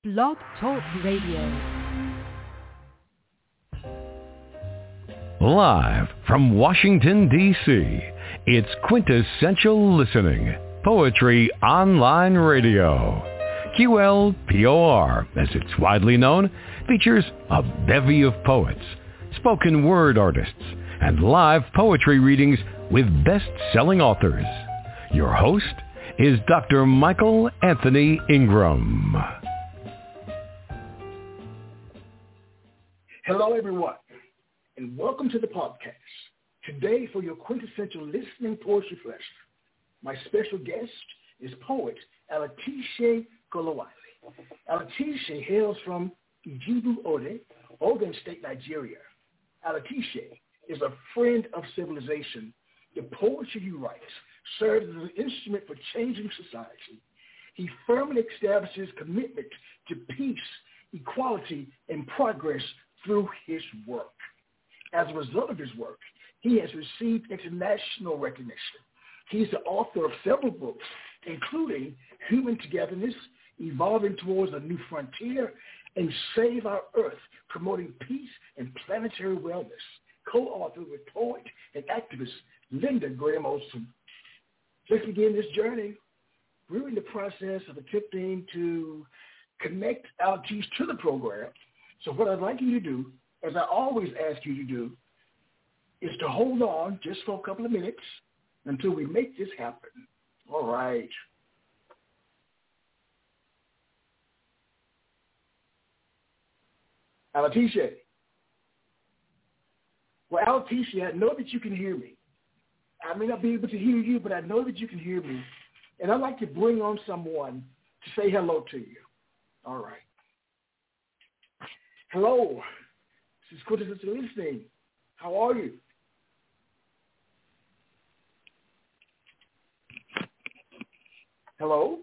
Blog Talk Radio. Live from Washington, D.C., it's Quintessential Listening, Poetry Online Radio. QLPOR, as it's widely known, features a bevy of poets, spoken word artists, and live poetry readings with best-selling authors. Your host is Dr. Michael Anthony Ingram. Hello, everyone, and welcome to the podcast. Today, for your quintessential listening poetry pleasure, my special guest is poet Alatishe Kolawale. Alatishe hails from Ijebu-Ode, Ogun State, Nigeria. Alatishe is a friend of civilization. The poetry he writes serves as an instrument for changing society. He firmly establishes commitment to peace, equality, and progress through his work. As a result of his work, he has received international recognition. He's the author of several books, including Human Togetherness, Evolving Towards a New Frontier, and Save Our Earth, Promoting Peace and Planetary Wellness, co-authored with poet and activist Linda Graham Olson. Let's begin this journey. We're in the process of attempting to connect Alatishe to the program. So what I'd like you to do, as I always ask you to do, is to hold on just for a couple of minutes until we make this happen. All right. Alatishe. Well, Alatishe, I know that you can hear me. I may not be able to hear you, but I know that you can hear me. And I'd like to bring on someone to say hello to you. All right. Hello. This is Quintessential Listening. How are you? Hello?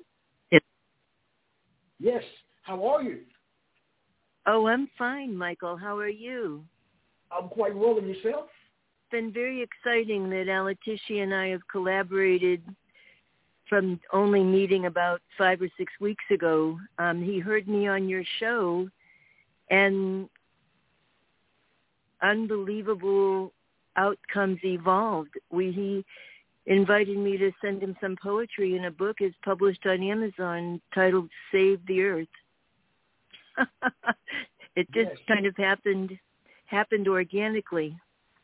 Yes. How are you? Oh, I'm fine, Michael. How are you? I'm quite well, and yourself? It's been very exciting that Alatishe and I have collaborated from only meeting about 5 or 6 weeks ago. He heard me on your show, and unbelievable outcomes evolved. He invited me to send him some poetry, and a book is published on Amazon titled Save the Earth. It just kind of happened organically.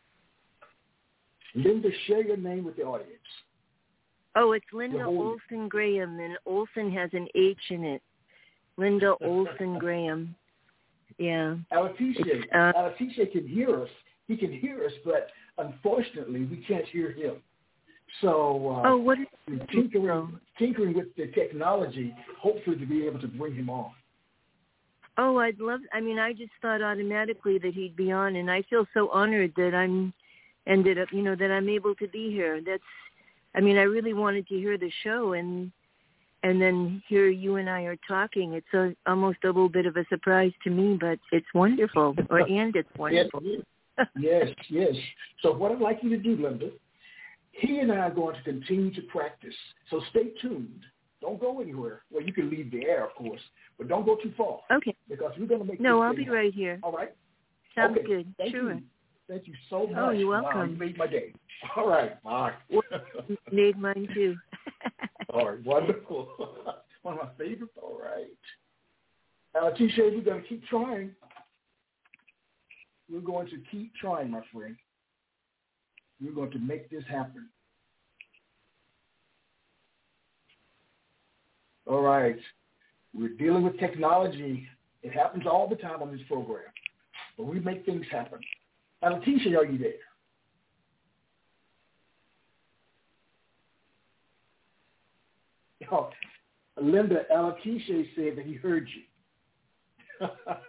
Linda, share your name with the audience. Oh, it's Linda Olson Graham, and Olson has an H in it. Linda Olson Graham. Yeah. Alatishe can hear us. He can hear us, but unfortunately, we can't hear him. So what is tinkering with the technology, hopefully to be able to bring him on. Oh, I just thought automatically that he'd be on, and I feel so honored that I'm able to be here. I really wanted to hear the show, and then here you and I are talking. It's almost a little bit of a surprise to me, but it's wonderful, and it's wonderful. Yes. So what I'd like you to do, Linda, he and I are going to continue to practice. So stay tuned. Don't go anywhere. Well, you can leave the air, of course, but don't go too far. Okay. Because we're going to make No, I'll be right here. All right? Sounds good. Sure. Thank you so much. Oh, you're welcome. Wow, you made my day. All right. Bye. You made mine, too. All right. Wonderful. One of my favorites. All right. Alatishe, we're going to keep trying. We're going to keep trying, my friend. We're going to make this happen. All right. We're dealing with technology. It happens all the time on this program. But we make things happen. Alatishe, are you there? Oh, Linda, Alatishe said that he heard you.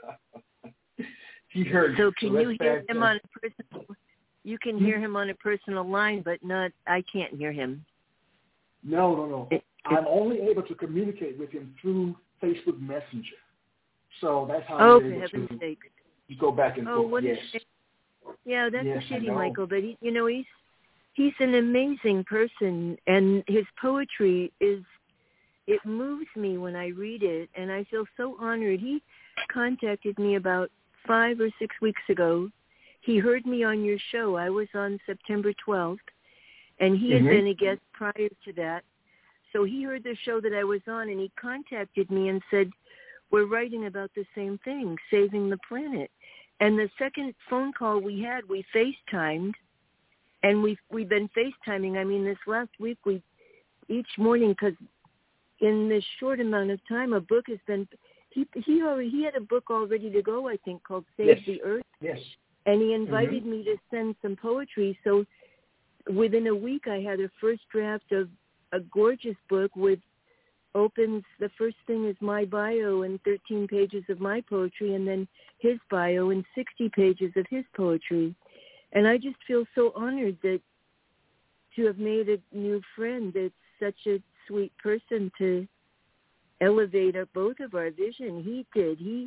He heard you. So can you hear him on a personal? You can hear him on a personal line, but not. I can't hear him. No. I'm only able to communicate with him through Facebook Messenger. So that's how I'm able to go back and forth. Yes. Yeah, that's a shitty, Michael. But he's an amazing person, and his poetry is it moves me when I read it, and I feel so honored. He contacted me about 5 or 6 weeks ago. He heard me on your show. I was on September 12th, and he had been a guest prior to that. So he heard the show that I was on, and he contacted me and said, we're writing about the same thing, saving the planet. And the second phone call we had, we FaceTimed, and we've been FaceTiming. I mean, this last week, each morning, because in this short amount of time, a book has been, he had a book all ready to go, I think, called Save the Earth. Yes. And he invited me to send some poetry. So within a week, I had a first draft of a gorgeous book opens, the first thing is my bio and 13 pages of my poetry, and then his bio and 60 pages of his poetry. And I just feel so honored to have made a new friend that's such a sweet person to elevate both of our vision. He did. He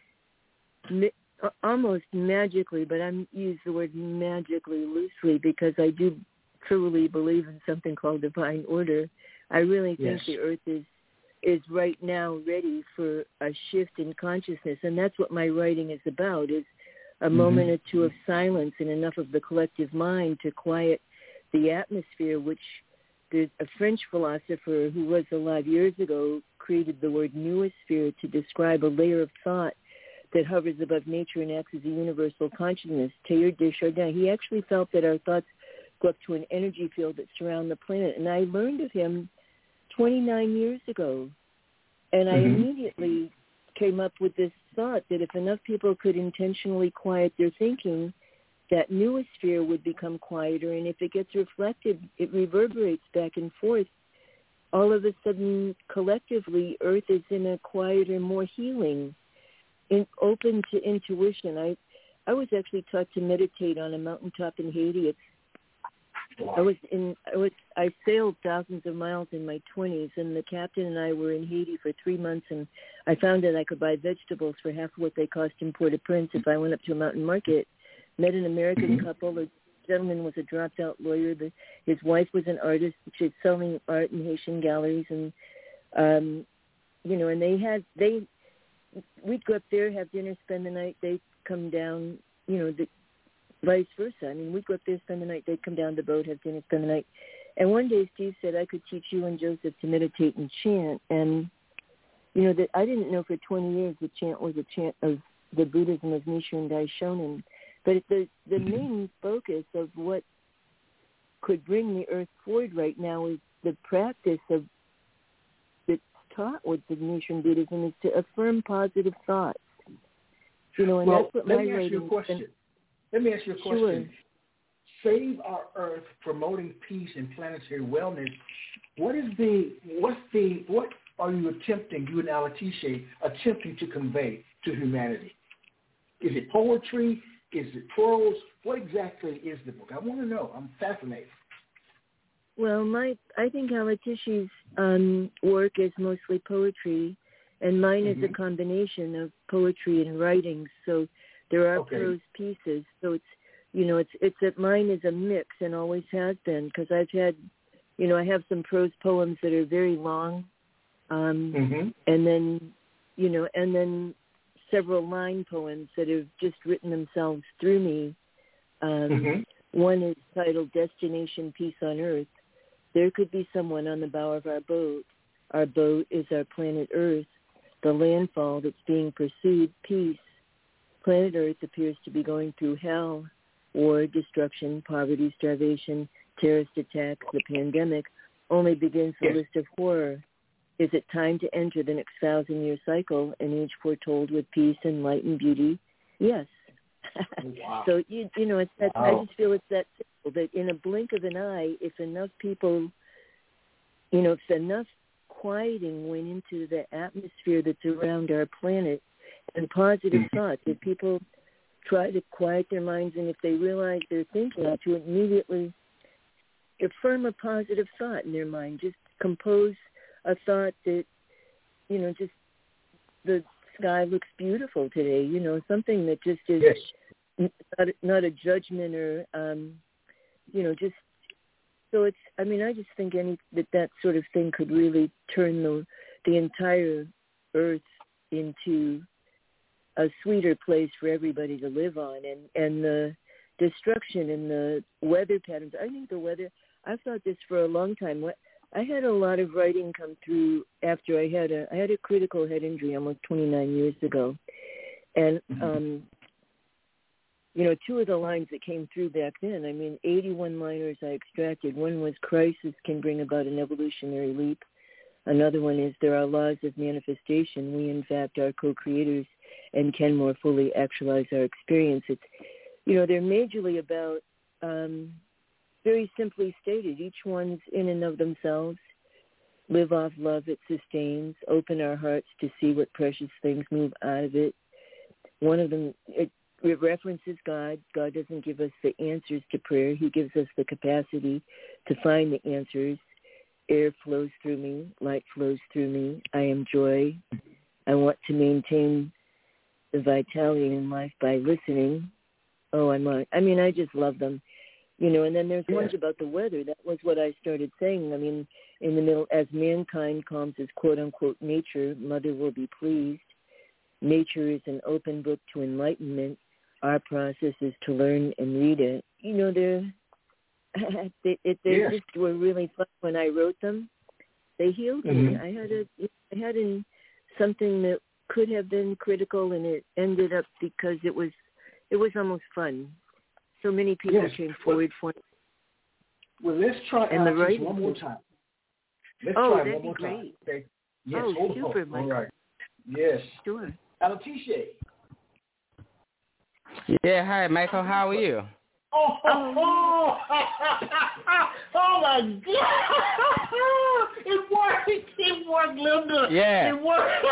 almost magically, but I'm use the word magically loosely because I do truly believe in something called divine order. I really think the earth is right now ready for a shift in consciousness, and that's what my writing is about, is a moment or two of silence and enough of the collective mind to quiet the atmosphere, which a French philosopher who was alive years ago created the word noosphere to describe a layer of thought that hovers above nature and acts as a universal consciousness. Teilhard de Chardin, he actually felt that our thoughts go up to an energy field that surround the planet. And I learned of him 29 years ago. And I immediately came up with this thought that if enough people could intentionally quiet their thinking, that noosphere would become quieter. And if it gets reflected, it reverberates back and forth. All of a sudden, collectively, Earth is in a quieter, more healing, open to intuition. I was actually taught to meditate on a mountaintop in Haiti. I sailed thousands of miles in my 20s, and the captain and I were in Haiti for 3 months, and I found that I could buy vegetables for half what they cost in Port-au-Prince if I went up to a mountain market. Met an American couple. The gentleman was a dropped-out lawyer. His wife was an artist. She's selling art in Haitian galleries, and and we'd go up there, have dinner, spend the night. They'd come down, vice versa. I mean, we'd go up there, spend the night. They'd come down the boat, have dinner, spend the night. And one day Steve said, I could teach you and Joseph to meditate and chant. And, that I didn't know for 20 years the chant was a chant of the Buddhism of Nichiren Daishonin. But the main focus of what could bring the earth forward right now is the practice of that's taught with the Nichiren Buddhism is to affirm positive thoughts. And that's what my writing is. Let me ask you a question. Sure. Save our Earth, promoting peace and planetary wellness. What are you attempting, you and Alatishe, to convey to humanity? Is it poetry? Is it prose? What exactly is the book? I want to know. I'm fascinated. Well, I think Alatishe's work is mostly poetry, and mine is a combination of poetry and writing. So there are prose pieces. So it's that mine is a mix and always has been, because I've had, I have some prose poems that are very long, and then several line poems that have just written themselves through me. One is titled Destination Peace on Earth. There could be someone on the bow of our boat. Our boat is our planet Earth, the landfall that's being pursued, peace. Planet Earth appears to be going through hell, war, destruction, poverty, starvation, terrorist attacks. The pandemic only begins the list of horror. Is it time to enter the next 1,000-year cycle, an age foretold with peace and light and beauty? Yes. Wow. So, it's that, I just feel it's that simple, that in a blink of an eye, if enough people, if enough quieting went into the atmosphere that's around our planet and positive thoughts, if people try to quiet their minds and if they realize they're thinking, to immediately affirm a positive thought in their mind, just compose a thought that, just the sky looks beautiful today, something that just is not a judgment or, just so it's, I mean, I just think that sort of thing could really turn the entire earth into a sweeter place for everybody to live on. And the destruction and the weather patterns, I think the weather, I've thought this for a long time. I had a lot of writing come through after I had a critical head injury almost 29 years ago. And, two of the lines that came through back then, 81 liners I extracted. One was crisis can bring about an evolutionary leap. Another one is there are laws of manifestation. We, in fact, are co-creators and can more fully actualize our experience. It's, they're majorly about, very simply stated, each one's in and of themselves. Live off love it sustains. Open our hearts to see what precious things move out of it. One of them, it references God. God doesn't give us the answers to prayer. He gives us the capacity to find the answers. Air flows through me. Light flows through me. I am joy. I want to maintain the vitality in life by listening. I just love them. And then there's ones about the weather. That was what I started saying. In the middle, as mankind calms his quote-unquote nature, mother will be pleased. Nature is an open book to enlightenment. Our process is to learn and read it. They just were really fun when I wrote them. They healed me. I had something that could have been critical, and it ended up because it was almost fun. So many people came forward for it. Well, let's try Alatiche one more time. Let's try one more time. Okay? Yes, super, All right. Yes. Sure. Alatiche. Yeah, hi, Michael. How are you? Oh my God! It worked, Linda. Yeah. It worked.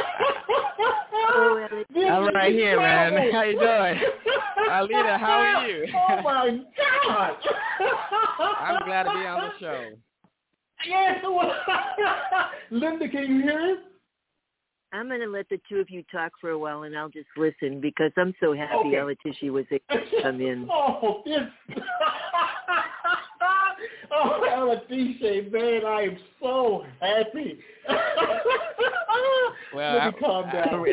I'm right here, man. How you doing? Alita, how are you? Oh my God! I'm glad to be on the show. Yes. Linda, can you hear it? I'm going to let the two of you talk for a while, and I'll just listen because I'm so happy Alatiche was able to come in. Alatiche, man, I am so happy. Well, Let me calm down.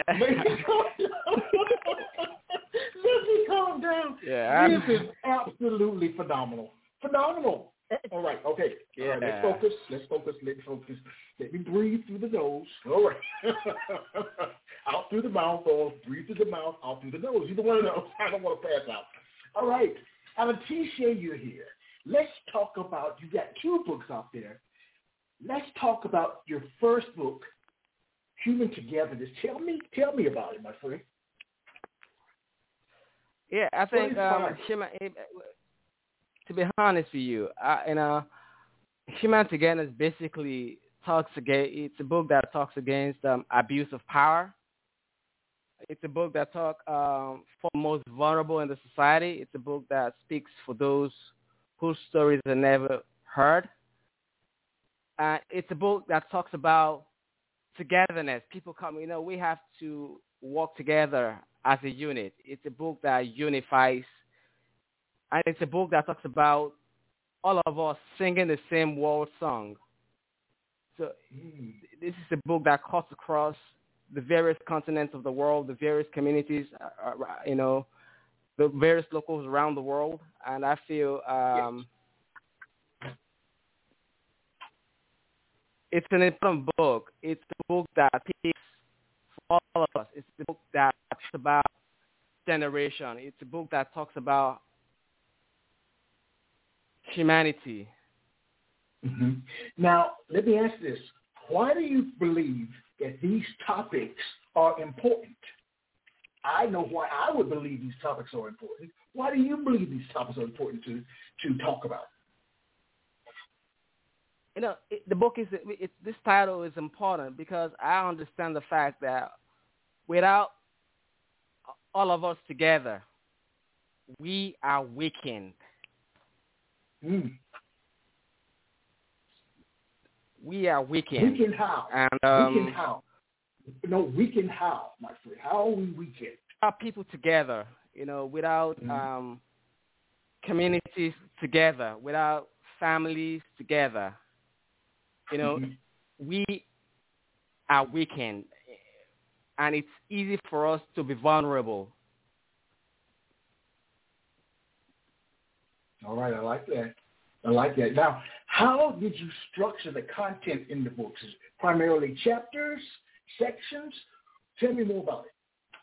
Let me calm down. Yeah, this is absolutely phenomenal. Phenomenal. All right, okay. Yeah. All right, let's focus. Let me breathe through the nose. All right. Out through the mouth, or breathe through the mouth, out through the nose. Either one of those. I don't want to pass out. All right. Alatiche, you're here. Let's talk about, you got two books out there. Let's talk about your first book, Human Togetherness. Tell me about it, my friend. Yeah, I think to be honest with you, Human Togetherness basically it's a book that talks against abuse of power. It's a book that talks for the most vulnerable in the society. It's a book that speaks for those whose stories are never heard. It's a book that talks about togetherness. People come, we have to work together as a unit. It's a book that unifies. And it's a book that talks about all of us singing the same world song. So this is a book that cuts across the various continents of the world, the various communities, the various locals around the world. And I feel it's an important book. It's a book that speaks for all of us. It's a book that talks about generation. It's a book that talks about humanity. Mm-hmm. Now, let me ask this. Why do you believe that these topics are important? I know why I would believe these topics are important. Why do you believe these topics are important to talk about? The book this title is important because I understand the fact that without all of us together, we are weakened. We are weakened. Weakened how? And, weakened how? No, weakened how, my friend? How are we weakened? Without people together, without communities together, without families together, you know, we are weakened, and it's easy for us to be vulnerable. All right, I like that. Now, how did you structure the content in the books? Is it primarily chapters, sections? Tell me more about it.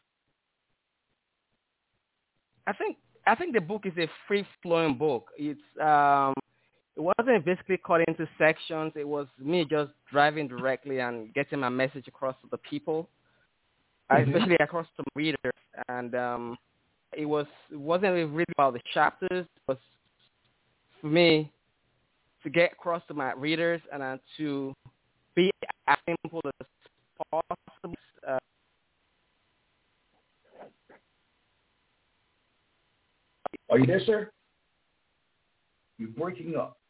I think the book is a free-flowing book. It wasn't basically cut into sections. It was me just driving directly and getting my message across to the people, especially across to readers. And it wasn't really about the chapters. It was for me to get across to my readers and to be as simple as possible. Are you there, sir? You're breaking up.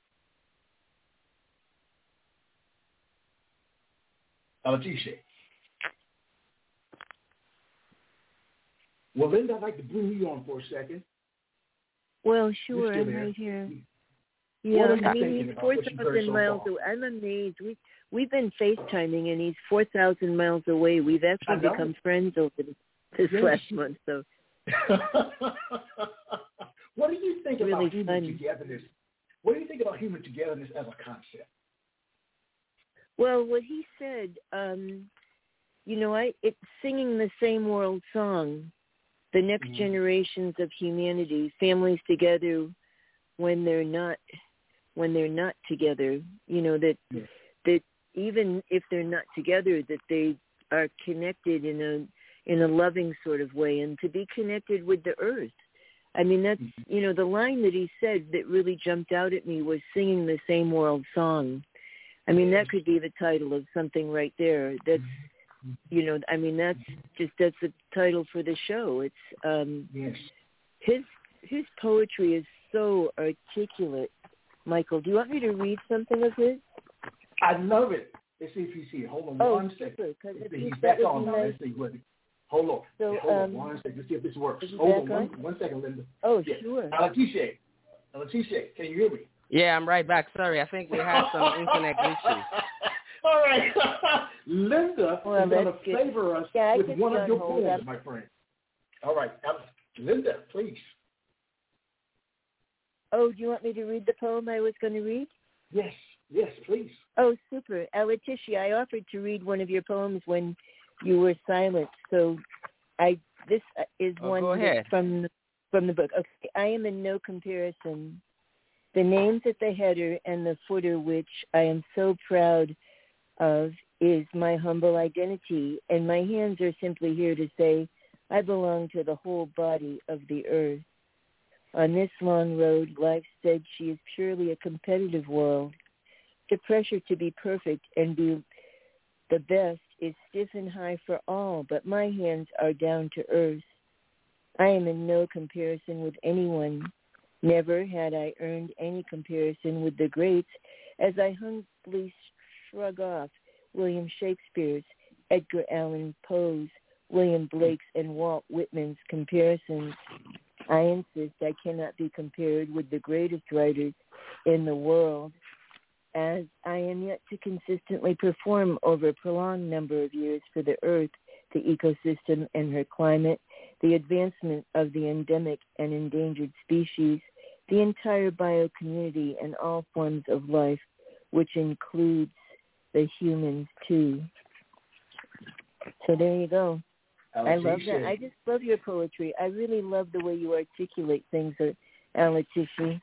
Alatishe. Well, Linda, I'd like to bring you on for a second. Well, sure, I'm right here. Yeah, I mean, he's 4,000 miles away. I'm amazed. We've been FaceTiming, and he's 4,000 miles away. We've actually become friends over this last month. So, what do you think about human togetherness? What do you think about human togetherness as a concept? Well, what he said, it's singing the same world song. The next generations of humanity, families together when they're not together, that even if they're not together, that they are connected in a loving sort of way, and to be connected with the earth. I mean, that's, the line that he said that really jumped out at me was singing the same world song. I mean, that could be the title of something right there. That's, that's the title for the show. It's his poetry is so articulate. Michael, do you want me to read something of his? I love it. Let's see if you see it. Hold on one second. He's back on now. Let's see what. Hold on. Hold on one second. Let's see if this works. Hold on one second, Linda. Oh, sure. Alatishe, can you hear me? Yeah, I'm right back. Sorry, I think we had some internet glitches. All right. Linda is going to favor us with one of your poems, my friend. All right. Linda, please. Oh, do you want me to read the poem I was going to read? Yes, please. Oh, super. Alatishe, I offered to read one of your poems when you were silent, so this is one from the book. Okay, I am in no comparison. The names at the header and the footer, which I am so proud of, is my humble identity, and my hands are simply here to say I belong to the whole body of the earth. On this long road, life said she is purely a competitive world. The pressure to be perfect and be the best is stiff and high for all, but my hands are down to earth. I am in no comparison with anyone. Never had I earned any comparison with the greats, as I humbly shrug off William Shakespeare's, Edgar Allan Poe's, William Blake's, and Walt Whitman's comparisons. I insist I cannot be compared with the greatest writers in the world, as I am yet to consistently perform over a prolonged number of years for the earth, the ecosystem and her climate, the advancement of the endemic and endangered species, the entire biocommunity and all forms of life, which includes the humans too. So there you go. I love that. I just love your poetry. I really love the way you articulate things, Alatishe.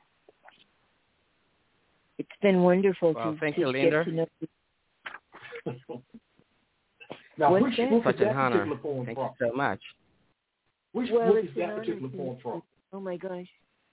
It's been wonderful to thank to you, Linda. Get to know you. Now, What's which that? book is Such that an honor. particular poem Thank from? you so much. Which Well, book it's is that an particular honor poem from? Oh, my gosh.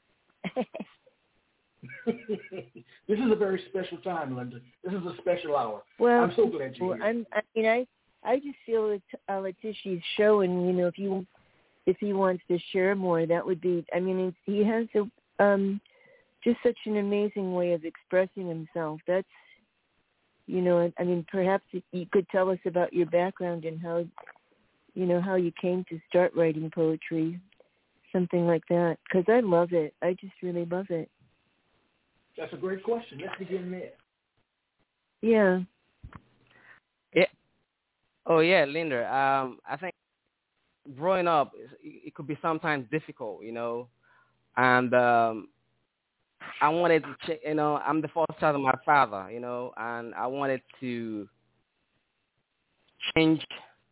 This is a very special time, Linda. This is a special hour. Well, I'm so glad you're here. I just feel that Alatishe's show, and if he wants to share more, that would be. I mean, he has just such an amazing way of expressing himself. That's, I mean, perhaps you could tell us about your background and how you came to start writing poetry, something like that. Because I love it. I just really love it. That's a great question. Let's begin there. Yeah. Yeah. Oh yeah, Linda. I think growing up, it could be sometimes difficult, and I wanted to check. I'm the first child of my father, and I wanted to change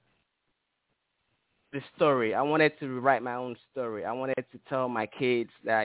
the story. I wanted to rewrite my own story. I wanted to tell my kids that,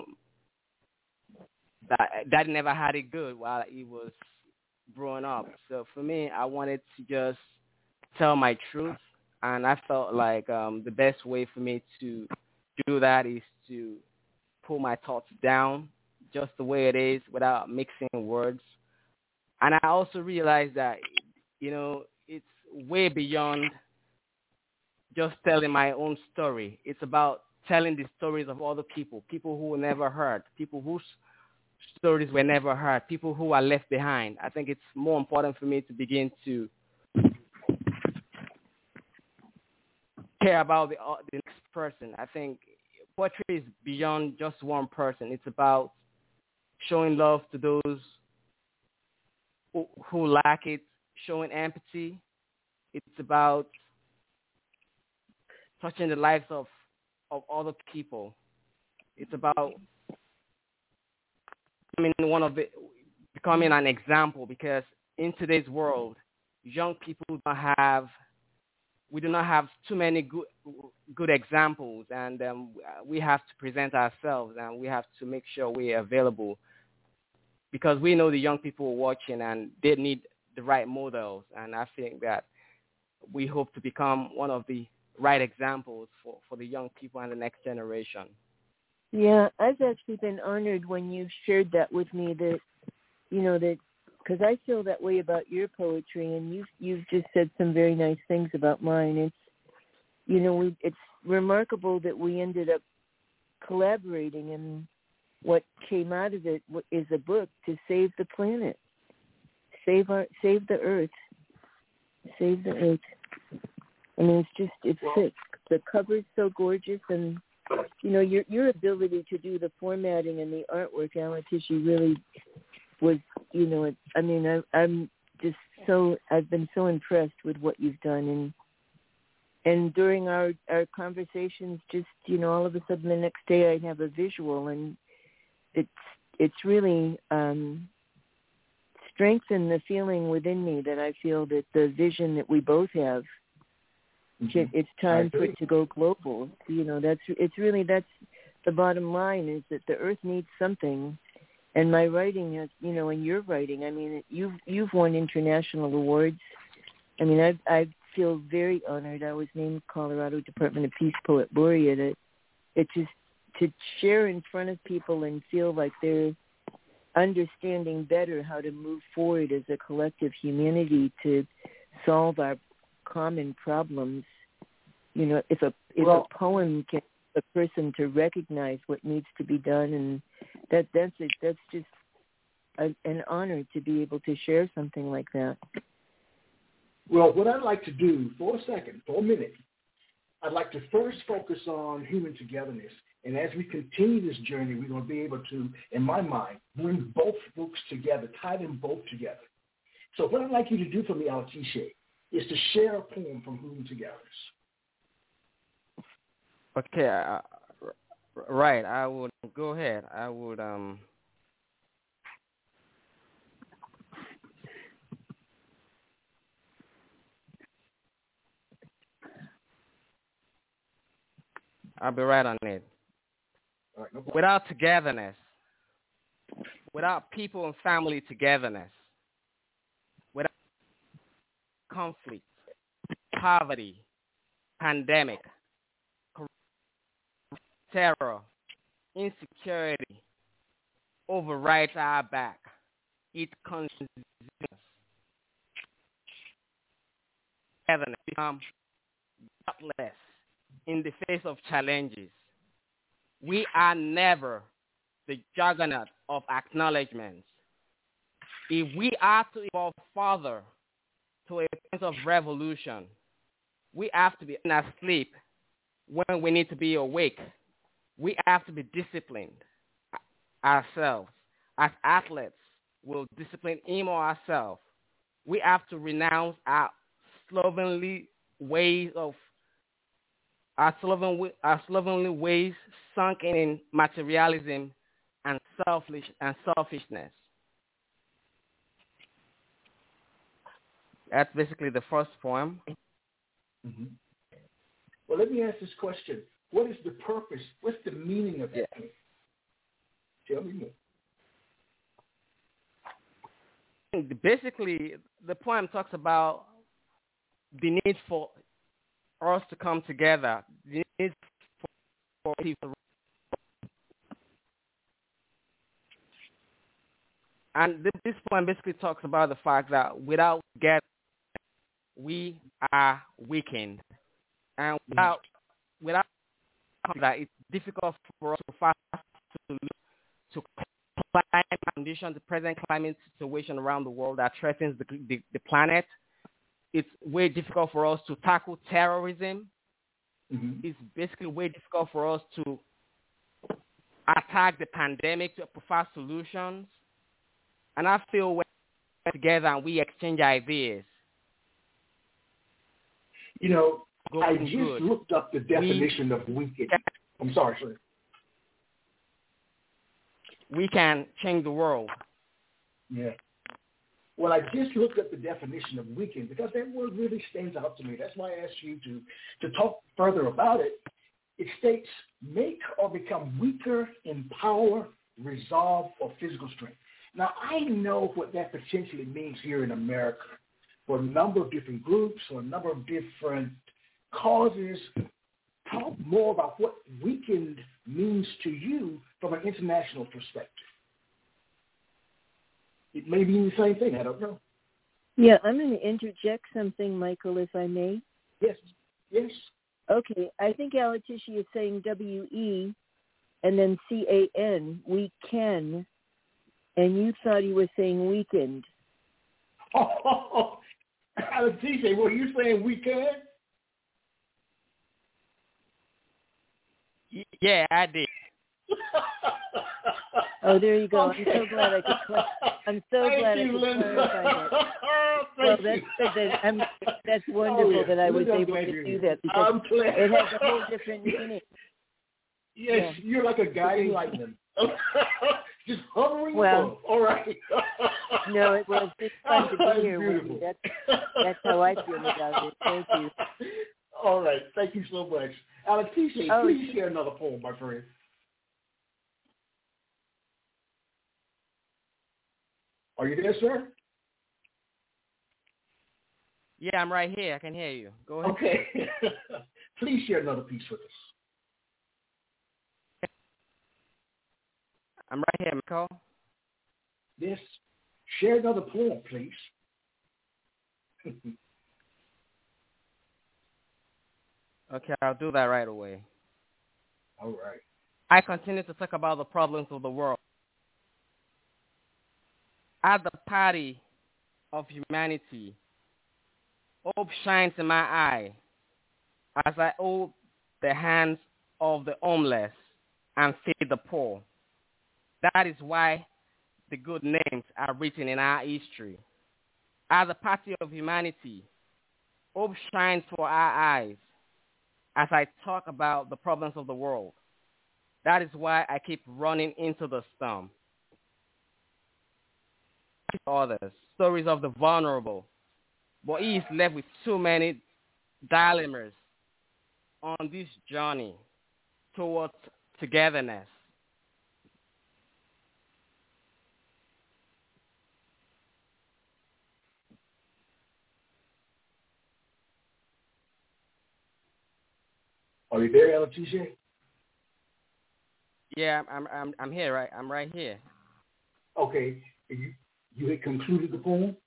that Dad never had it good while he was growing up. So for me, I wanted to just tell my truth, and I felt like the best way for me to do that is to pull my thoughts down just the way it is without mixing words. And I also realized that, it's way beyond just telling my own story. It's about telling the stories of other people who were never heard, people whose stories were never heard, people who are left behind. I think it's more important for me to begin to care about the next person. I think poetry is beyond just one person. It's about showing love to those who lack it, showing empathy. It's about touching the lives of other people. It's about becoming an example, because in today's world, young people we do not have too many good examples, and we have to present ourselves, and we have to make sure we're available, because we know the young people are watching and they need the right models. And I think that we hope to become one of the right examples for the young people and the next generation. Yeah, I've actually been honored when you've shared that with me, that, because I feel that way about your poetry, and you've just said some very nice things about mine. It's, it's remarkable that we ended up collaborating, and what came out of it is a book to save the planet, save the earth. I mean, it's sick. The cover's so gorgeous, and your ability to do the formatting and the artwork, Alatishi, really was, I've been so impressed with what you've done, and during our conversations, just, all of a sudden the next day I'd have a visual, and it's really strengthened the feeling within me that I feel that the vision that we both have, it's time for it to go global. That's the bottom line, is that the earth needs something. And my writing has, and your writing, I mean, you've won international awards. I mean, I feel very honored. I was named Colorado Department of Peace Poet Laureate. It just, to share in front of people and feel like they're understanding better how to move forward as a collective humanity to solve our common problems. If a poem can a person to recognize what needs to be done, and that's just an honor to be able to share something like that. Well, what I'd like to do for a minute, I'd like to first focus on human togetherness. And as we continue this journey, we're going to be able to, in my mind, bring both books together, tie them both together. So what I'd like you to do for me, Alatishi, is to share a poem from Human Togetherness. Okay, right. I would go ahead. I would I'll be right on it. All right, no problem. Without togetherness, without people and family togetherness, without conflict, poverty, pandemic, terror, insecurity overrides our back. It consumes us. Togetherness become gutless in the face of challenges. We are never the juggernaut of acknowledgments. If we are to evolve further to a point of revolution, we have to be asleep when we need to be awake. We have to be disciplined ourselves. as athletes will discipline him or ourselves, we have to renounce our slovenly ways sunk in materialism and selfishness. That's basically the first poem. Mm-hmm. Well, let me ask this question. What is the purpose? What's the meaning of that? Tell me more. Basically, the poem talks about the need for us to come together, the need for people. And this poem basically talks about the fact that without gathering, we are weakened. And without that, it's difficult for us to climate conditions, the present climate situation around the world that threatens the planet. It's way difficult for us to tackle terrorism. Mm-hmm. It's basically way difficult for us to attack the pandemic, to provide solutions. And I feel when we get together and we exchange ideas. You know, I just looked up the definition of weakened. I'm sorry, sir. We can change the world. Yeah. Well, I just looked up the definition of weakened because that word really stands out to me. That's why I asked you to talk further about it. It states, make or become weaker in power, resolve, or physical strength. Now, I know what that potentially means here in America for a number of different groups or a number of different causes. Talk more about what weakened means to you from an international perspective. It may mean the same thing. I don't know. Yeah, I'm going to interject something, Michael, if I may. Yes. Yes. Okay. I think Alatishi is saying W-E and then C-A-N, we can, and you thought he was saying weakened. Oh, Alatishi, were you saying we can? Yeah, I did. Oh, there you go. Okay. I'm so glad I could clarify that. Well, that's wonderful that I was able to do that because it has a whole different meaning. Yes, yeah. You're like a guiding lightning. Just hovering above. All right. No, it was just fun to be here with you. That's how I feel about it. Thank you. All right. Thank you so much. Alatishi, please share another poem, my friend. Are you there, sir? Yeah, I'm right here. I can hear you. Go ahead. Okay. Please share another piece with us. I'm right here, Michael. Yes. Share another poem, please. Okay, I'll do that right away. All right. I continue to talk about the problems of the world. At the party of humanity, hope shines in my eye as I hold the hands of the homeless and feed the poor. That is why the good names are written in our history. At the party of humanity, hope shines for our eyes as I talk about the problems of the world. That is why I keep running into the storm. Others, stories of the vulnerable, but he is left with too many dilemmas on this journey towards togetherness. Are you there, Alatishi? Yeah, I'm here, right? I'm right here. Okay. You had concluded the poem?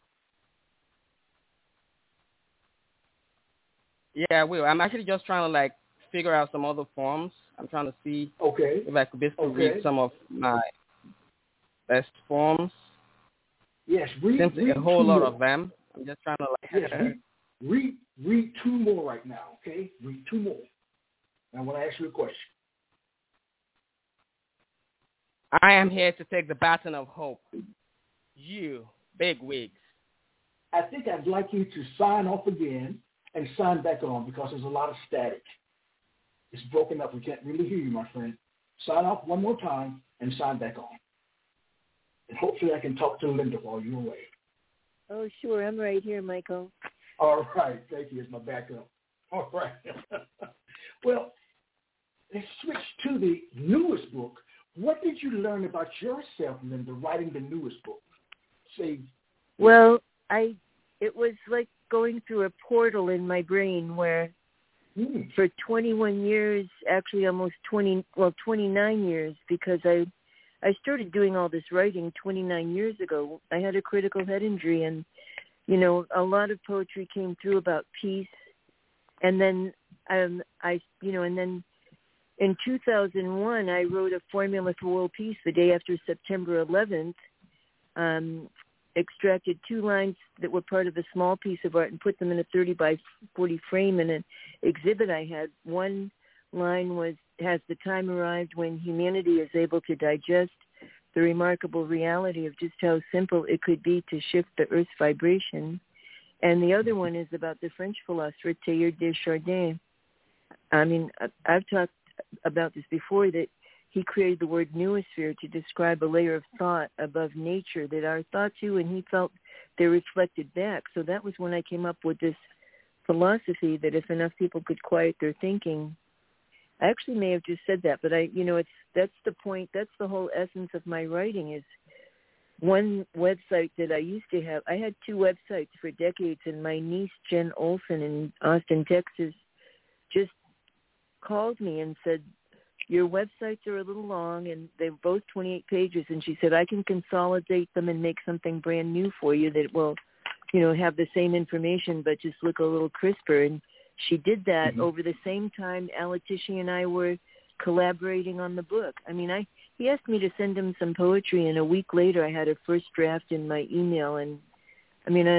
Yeah, I will. I'm actually just trying to figure out some other forms. I'm trying to see if I could basically read some of my best forms. Yes, read a whole lot of them. I'm just trying to Yes, read two more right now, okay? Read two more. And I want to ask you a question. I am here to take the baton of hope. You, big wigs. I think I'd like you to sign off again and sign back on because there's a lot of static. It's broken up. We can't really hear you, my friend. Sign off one more time and sign back on. And hopefully I can talk to Linda while you're away. Oh, sure. I'm right here, Michael. All right. Thank you. It's my backup. All right. Well, let's switch to the newest book. What did you learn about yourself, Linda, writing the newest book? Well, it was like going through a portal in my brain where for 21 years, actually almost 29 years, because I started doing all this writing 29 years ago. I had a critical head injury, and, a lot of poetry came through about peace. And then and then in 2001, I wrote a formula for world peace the day after September 11th, extracted 2 lines that were part of a small piece of art and put them in a 30 by 40 frame in an exhibit I had. One line was, has the time arrived when humanity is able to digest the remarkable reality of just how simple it could be to shift the Earth's vibration? And the other one is about the French philosopher Teilhard de Chardin. I mean, I've talked about this before, that he created the word noosphere to describe a layer of thought above nature that our thoughts do, and he felt they reflected back. So that was when I came up with this philosophy that if enough people could quiet their thinking, I actually may have just said that, but that's the point. That's the whole essence of my writing. Is one website that I used to have. I had 2 websites for decades, and my niece Jen Olson in Austin, Texas, just called me and said, your websites are a little long, and they're both 28 pages. And she said, I can consolidate them and make something brand new for you that will, have the same information but just look a little crisper. And she did that over the same time Alatishi and I were collaborating on the book. I mean, he asked me to send him some poetry, and a week later I had a first draft in my email. And I mean,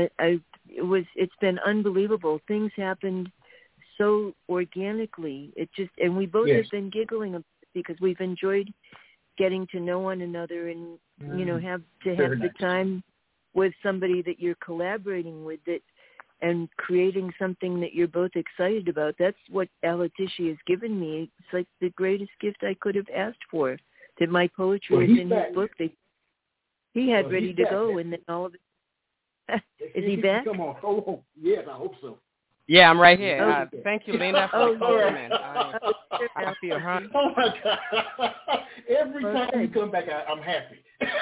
it's been unbelievable. Things happened so organically. And we both have been giggling because we've enjoyed getting to know one another, and have the time with somebody that you're collaborating with, and creating something that you're both excited about. That's what Alatishi has given me. It's like the greatest gift I could have asked for, that my poetry is in his book that he had ready to go, and then all of it. Is he back? Come on, hold on. Yes, I hope so. Yeah, I'm right here. Thank you, Linda, for the compliment. I feel happy. Oh, my God. Every time you come back, I'm happy.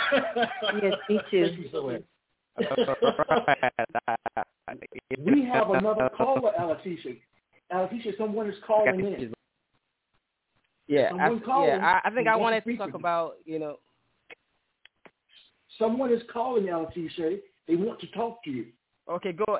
Yes, me too. Thank you so much. We have another caller, Alatishi. Alatishi, someone is calling in. Yeah, I think I wanted to talk about, Someone is calling, Alatishi. They want to talk to you. Okay, go.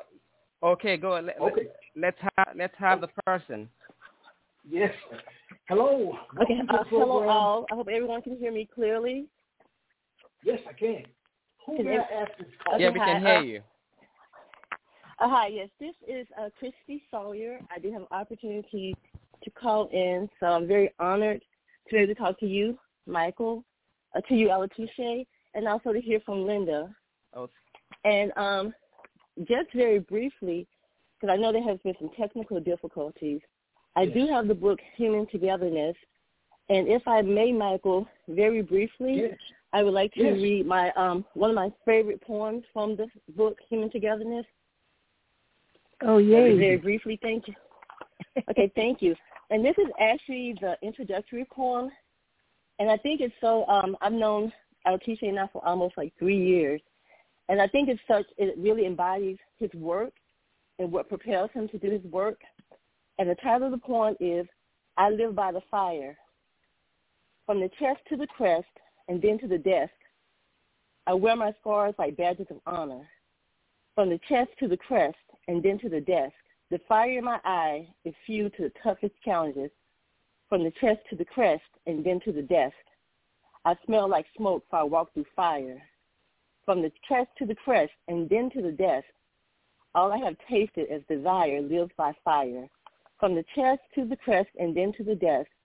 Let's have the person. Yes. Hello. Okay. Hello, all. I hope everyone can hear me clearly. Yes, I can. Who may I ask this call? Yeah, we can hear you. Hi. Yes, this is Christy Sawyer. I did have an opportunity to call in, so I'm very honored to be able to talk to you, Michael, to you, Alatishi, and also to hear from Linda. Oh. And just very briefly, because I know there has been some technical difficulties, I do have the book Human Togetherness, and if I may, Michael, very briefly, I would like to read my one of my favorite poems from the book Human Togetherness. Oh, yay. Very briefly, thank you. Okay, thank you. And this is actually the introductory poem, and I think it's so, I've known Alatishi now for almost like 3 years, and I think it really embodies his work and what propels him to do his work. And the title of the poem is, I Live by the Fire. From the chest to the crest and then to the desk, I wear my scars like badges of honor. From the chest to the crest and then to the desk, the fire in my eye is fueled to the toughest challenges. From the chest to the crest and then to the desk, I smell like smoke for I walk through fire. From the chest to the crest and then to the desk, all I have tasted as desire lives by fire. From the chest to the crest and then to the desk,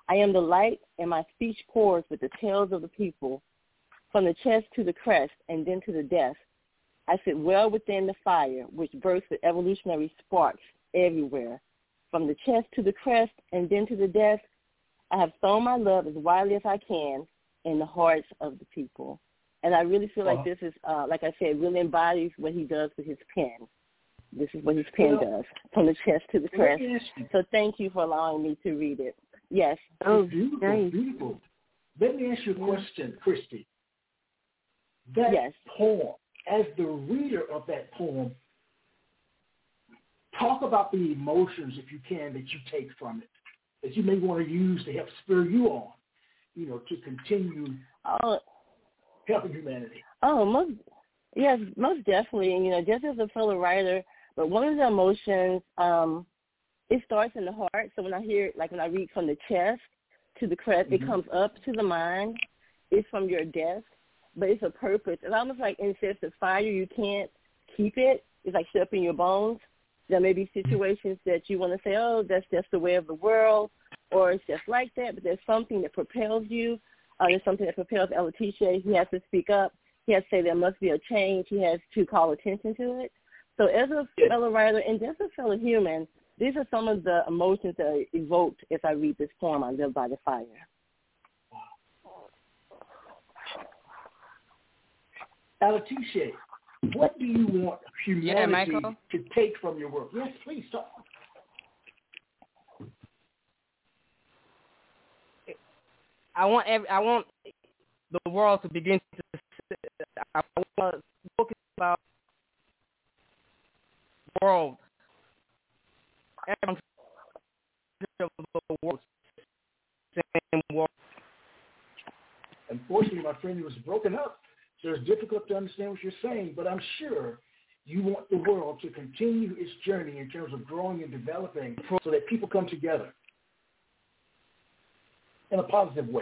I am the light, and my speech pours with the tales of the people. From the chest to the crest, and then to the death, I sit well within the fire, which bursts with evolutionary sparks everywhere. From the chest to the crest, and then to the death, I have sown my love as widely as I can in the hearts of the people. And I really feel like this is, like I said, really embodies what he does with his pen. This is what his pen does, from the chest to the crest. So thank you for allowing me to read it. Yes. Oh, beautiful, nice. Beautiful. Let me ask you a question, Christy. That poem, as the reader of that poem, talk about the emotions, if you can, that you take from it, that you may want to use to help spur you on, to continue helping humanity. Oh, most definitely. And, just as a fellow writer, but one of the emotions, it starts in the heart. So when I hear, like when I read from the chest to the crest, it comes up to the mind. It's from your desk. But it's a purpose. It's almost like in sense of fire, you can't keep it. It's like shut up in your bones. There may be situations that you want to say, oh, that's just the way of the world, or it's just like that. But there's something that propels you. There's something that propels Alatishe. He has to speak up. He has to say there must be a change. He has to call attention to it. So as a fellow writer and just a fellow human, these are some of the emotions that are evoked as I read this poem, I Live by the Fire. Alatishe, what do you want humanity to take from your work? Yes, please talk. I want the world to begin to. I want to focus about the world. Everyone of the world, same world. Unfortunately, my friend, it was broken up. So it's difficult to understand what you're saying, but I'm sure you want the world to continue its journey in terms of growing and developing so that people come together in a positive way.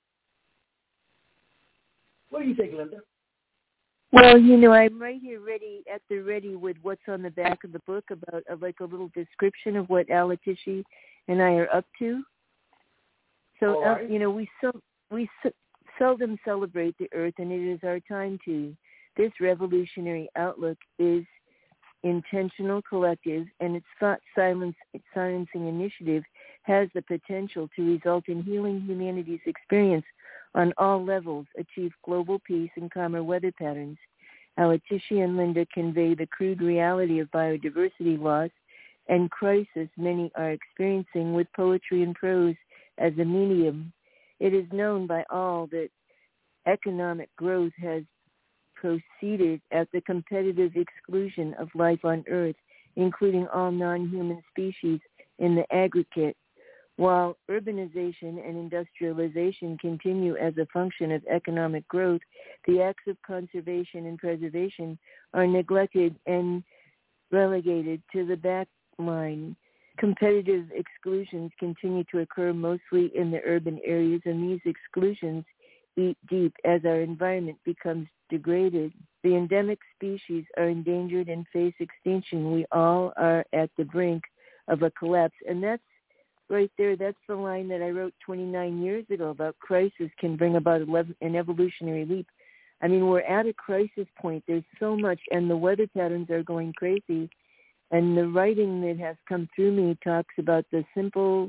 What do you think, Linda? Well, I'm right here ready with what's on the back of the book about like a little description of what Alatishe and I are up to. So, right. We seldom celebrate the earth, and it is our time to. This revolutionary outlook is intentional, collective, and its thought silencing initiative has the potential to result in healing humanity's experience on all levels, achieve global peace and calmer weather patterns. Alatishe and Linda convey the crude reality of biodiversity loss and crisis many are experiencing with poetry and prose as a medium. It is known by all that economic growth has proceeded at the competitive exclusion of life on Earth, including all non-human species in the aggregate. While urbanization and industrialization continue as a function of economic growth, the acts of conservation and preservation are neglected and relegated to the back line. Competitive exclusions continue to occur mostly in the urban areas, and these exclusions eat deep as our environment becomes degraded. The endemic species are endangered and face extinction. We all are at the brink of a collapse. And that's right there. That's the line that I wrote 29 years ago about crisis can bring about an evolutionary leap. I mean, we're at a crisis point. There's so much, and the weather patterns are going crazy. And the writing that has come through me talks about the simple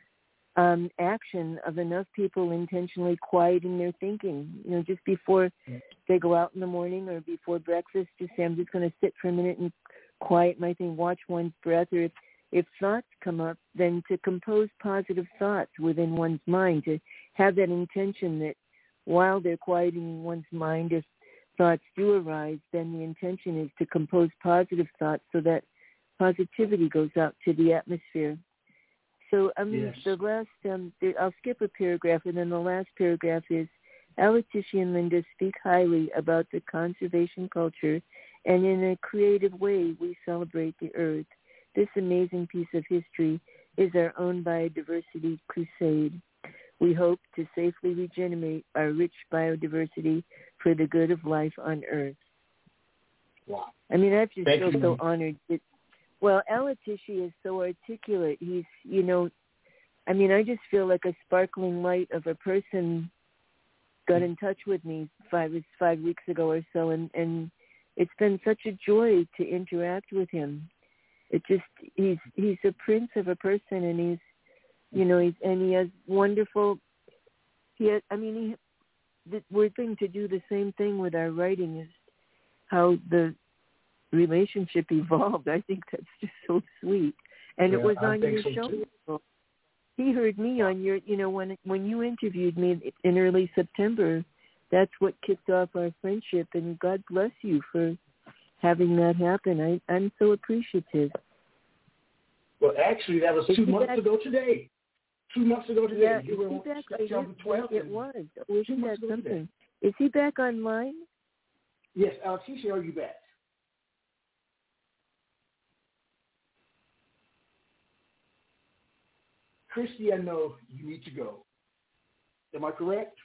action of enough people intentionally quieting their thinking. Just before they go out in the morning or before breakfast, just say, I'm just going to sit for a minute and quiet my thing, watch one's breath. Or if thoughts come up, then to compose positive thoughts within one's mind, to have that intention that while they're quieting one's mind, if thoughts do arise, then the intention is to compose positive thoughts so that positivity goes out to the atmosphere. So, the last, I'll skip a paragraph, and then the last paragraph is, Alatishe and Linda speak highly about the conservation culture, and in a creative way, we celebrate the earth. This amazing piece of history is our own biodiversity crusade. We hope to safely regenerate our rich biodiversity for the good of life on earth. Wow. I mean, I just feel so honored. Well, Alatishe is so articulate. He's, I mean, I just feel like a sparkling light of a person got in touch with me 5 weeks ago or so, and it's been such a joy to interact with him. It just he's a prince of a person, and he has wonderful. We're going to do the same thing with our writing, is how the relationship evolved. I think that's just so sweet, and it was on your show. Too. He heard me on your, when you interviewed me in early September, that's what kicked off our friendship, and God bless you for having that happen. I'm so appreciative. Well, actually, that was 2 months ago today. 2 months ago today. Yeah, you were on September 12th. It was. Isn't that something? Is he back online? Yes, Altisha, are you back? Christy, I know you need to go. Am I correct?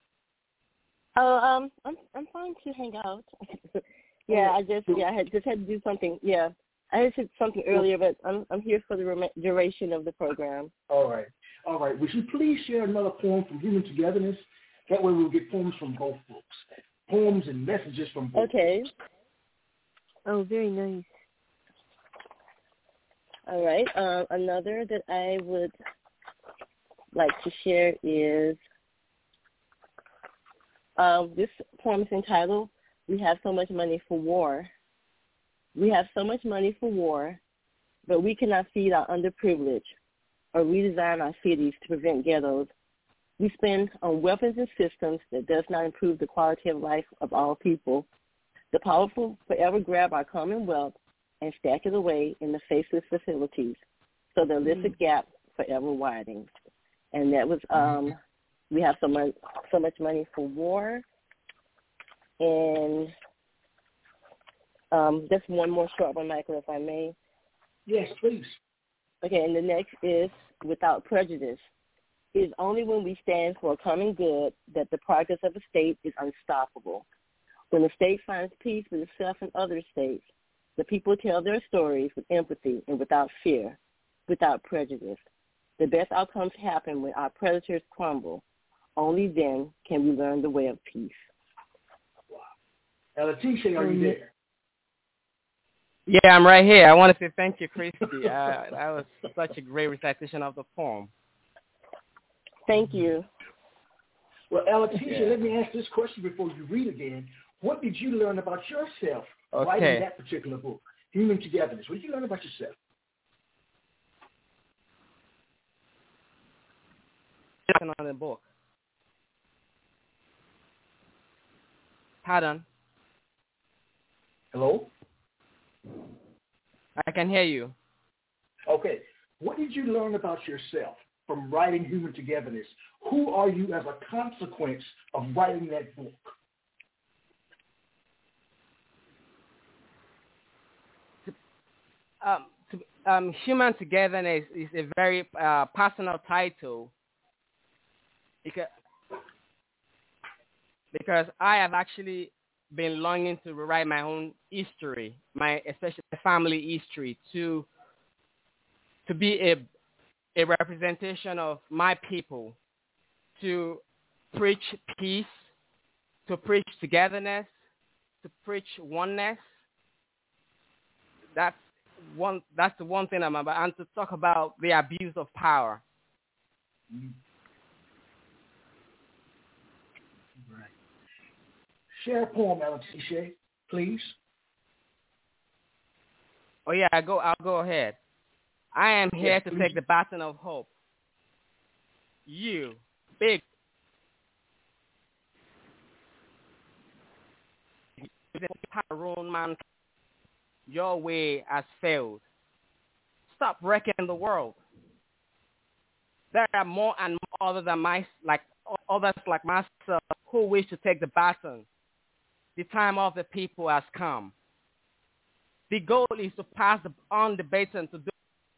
Oh, I'm fine to hang out. I had to do something. Yeah, I had said something earlier, but I'm here for the duration of the program. All right. Would you please share another poem from Human Togetherness? That way we'll get poems from both books. Poems and messages from both. Okay. Books. Oh, very nice. All right. Another that I would like to share is this poem is entitled, "We Have So Much Money for War." We have so much money for war, but we cannot feed our underprivileged or redesign our cities to prevent ghettos. We spend on weapons and systems that does not improve the quality of life of all people. The powerful forever grab our common wealth and stack it away in the faceless facilities, so the illicit gap forever widens. And that was we have so much money for war. And just one more short one, Michael, if I may. Yes, please. Okay, and the next is without prejudice. It is only when we stand for a common good that the progress of a state is unstoppable. When the state finds peace with itself and other states, the people tell their stories with empathy and without fear, without prejudice. The best outcomes happen when our predators crumble. Only then can we learn the way of peace. Wow. Now, Letitia, are you there? Yeah, I'm right here. I want to say thank you, Christy. That was such a great recitation of the poem. Thank you. Well, Letitia, let me ask this question before you read again. What did you learn about yourself writing that particular book, Human Togetherness? What did you learn about yourself? On the book. Pardon? Hello? I can hear you. Okay. What did you learn about yourself from writing Human Togetherness? Who are you as a consequence of writing that book? Human Togetherness is a very personal title because I have actually been longing to rewrite my own history, especially my family history, to be a representation of my people, to preach peace, to preach togetherness, to preach oneness. That's the one thing I'm about, and to talk about the abuse of power. Mm. Right. Share a poem, Letitia, please. Oh yeah, I'll go ahead. I am here to take the baton of hope. You, big, ruin mankind. Your way has failed. Stop wrecking the world. There are more and more others like myself who wish to take the baton. The time of the people has come. The goal is to pass on the baton to do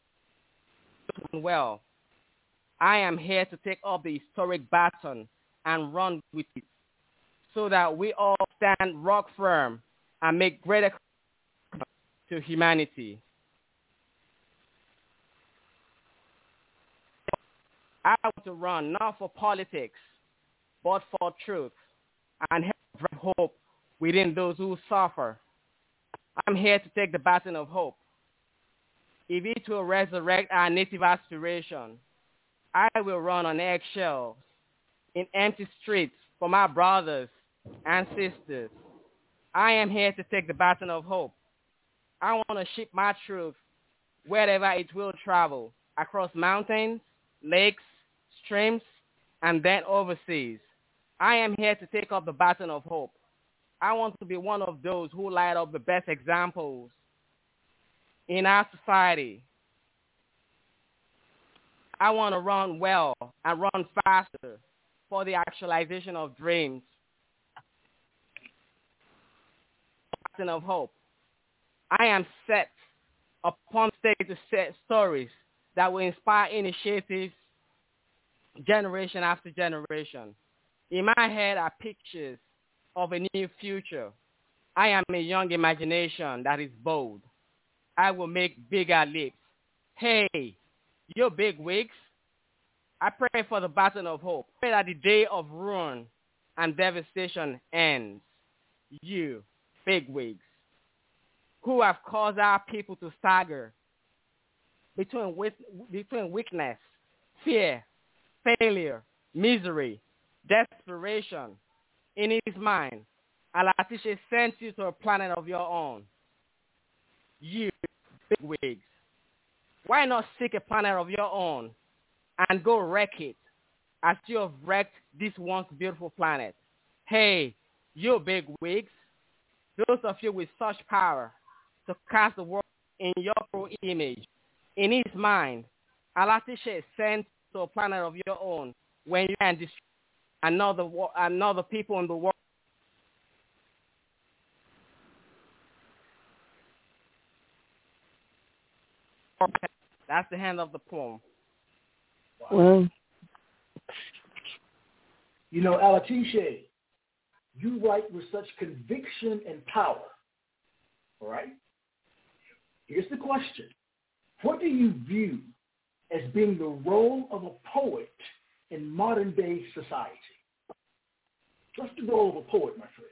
well. I am here to take up the historic baton and run with it so that we all stand rock firm and make greater to humanity. I want to run not for politics, but for truth and help hope within those who suffer. I'm here to take the baton of hope. If it will resurrect our native aspiration, I will run on eggshells in empty streets for my brothers and sisters. I am here to take the baton of hope. I want to ship my truth wherever it will travel, across mountains, lakes, streams, and then overseas. I am here to take up the baton of hope. I want to be one of those who light up the best examples in our society. I want to run well and run faster for the actualization of dreams. Baton of hope. I am set upon stage to set stories that will inspire initiatives generation after generation. In my head are pictures of a new future. I am a young imagination that is bold. I will make bigger leaps. Hey, you big wigs, I pray for the baton of hope. Pray that the day of ruin and devastation ends. You big wigs, who have caused our people to stagger between weakness, fear, failure, misery, desperation. In his mind, Alatishe sent you to a planet of your own. You big wigs, why not seek a planet of your own and go wreck it as you have wrecked this once beautiful planet? Hey, you big wigs, those of you with such power to cast the world in your image. In his mind, Alatishe sent to a planet of your own when you can destroy another people in the world. That's the end of the poem. Well, you know, Alatishe, you write with such conviction and power. All right? Here's the question. What do you view as being the role of a poet in modern-day society? What's the role of a poet, my friend?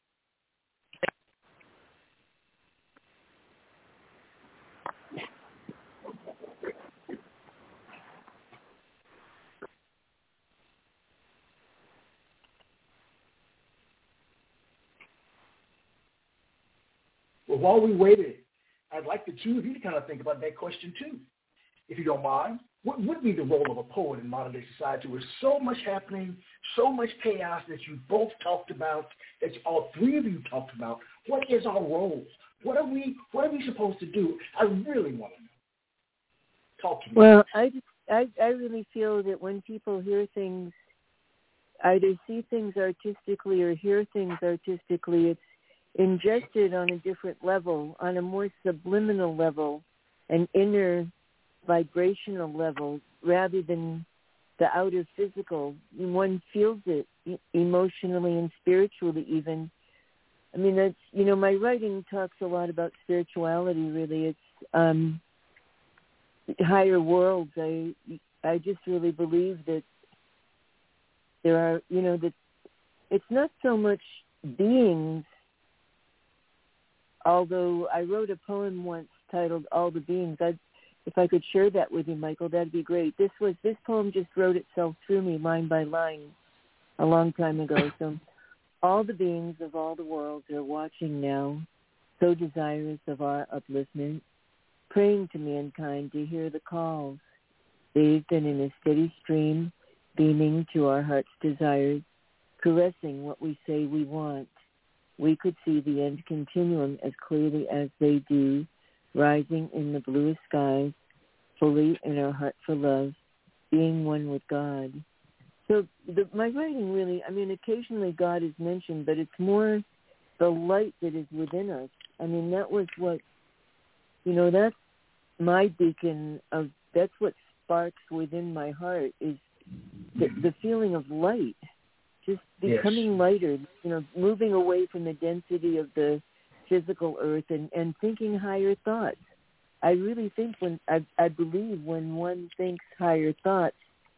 Well, while we waited, I'd like the two of you to kind of think about that question too, if you don't mind. What would be the role of a poet in modern-day society with so much happening, so much chaos that you both talked about, that all three of you talked about? What is our role? What are we supposed to do? I really want to know. Talk to me. Well, I really feel that when people hear things, either see things artistically or hear things artistically, it's ingested on a different level, on a more subliminal level, an inner vibrational level, rather than the outer physical. One feels it emotionally and spiritually even. I mean, that's, you know, my writing talks a lot about spirituality, really. It's higher worlds. I just really believe that there are, you know, that it's not so much beings, although I wrote a poem once titled All the Beings. If I could share that with you, Michael, that'd be great. This poem just wrote itself through me line by line a long time ago. So all the beings of all the worlds are watching now, so desirous of our upliftment, praying to mankind to hear the calls, bathed in a steady stream, beaming to our heart's desires, caressing what we say we want. We could see the end continuum as clearly as they do, rising in the bluest skies, fully in our heart for love, being one with God. So my writing really, I mean, occasionally God is mentioned, but it's more the light that is within us. I mean, that was what, you know, that's my beacon of, that's what sparks within my heart is the feeling of light, just becoming lighter, you know, moving away from the density of the physical earth and thinking higher thoughts. I really think I believe when one thinks higher thoughts,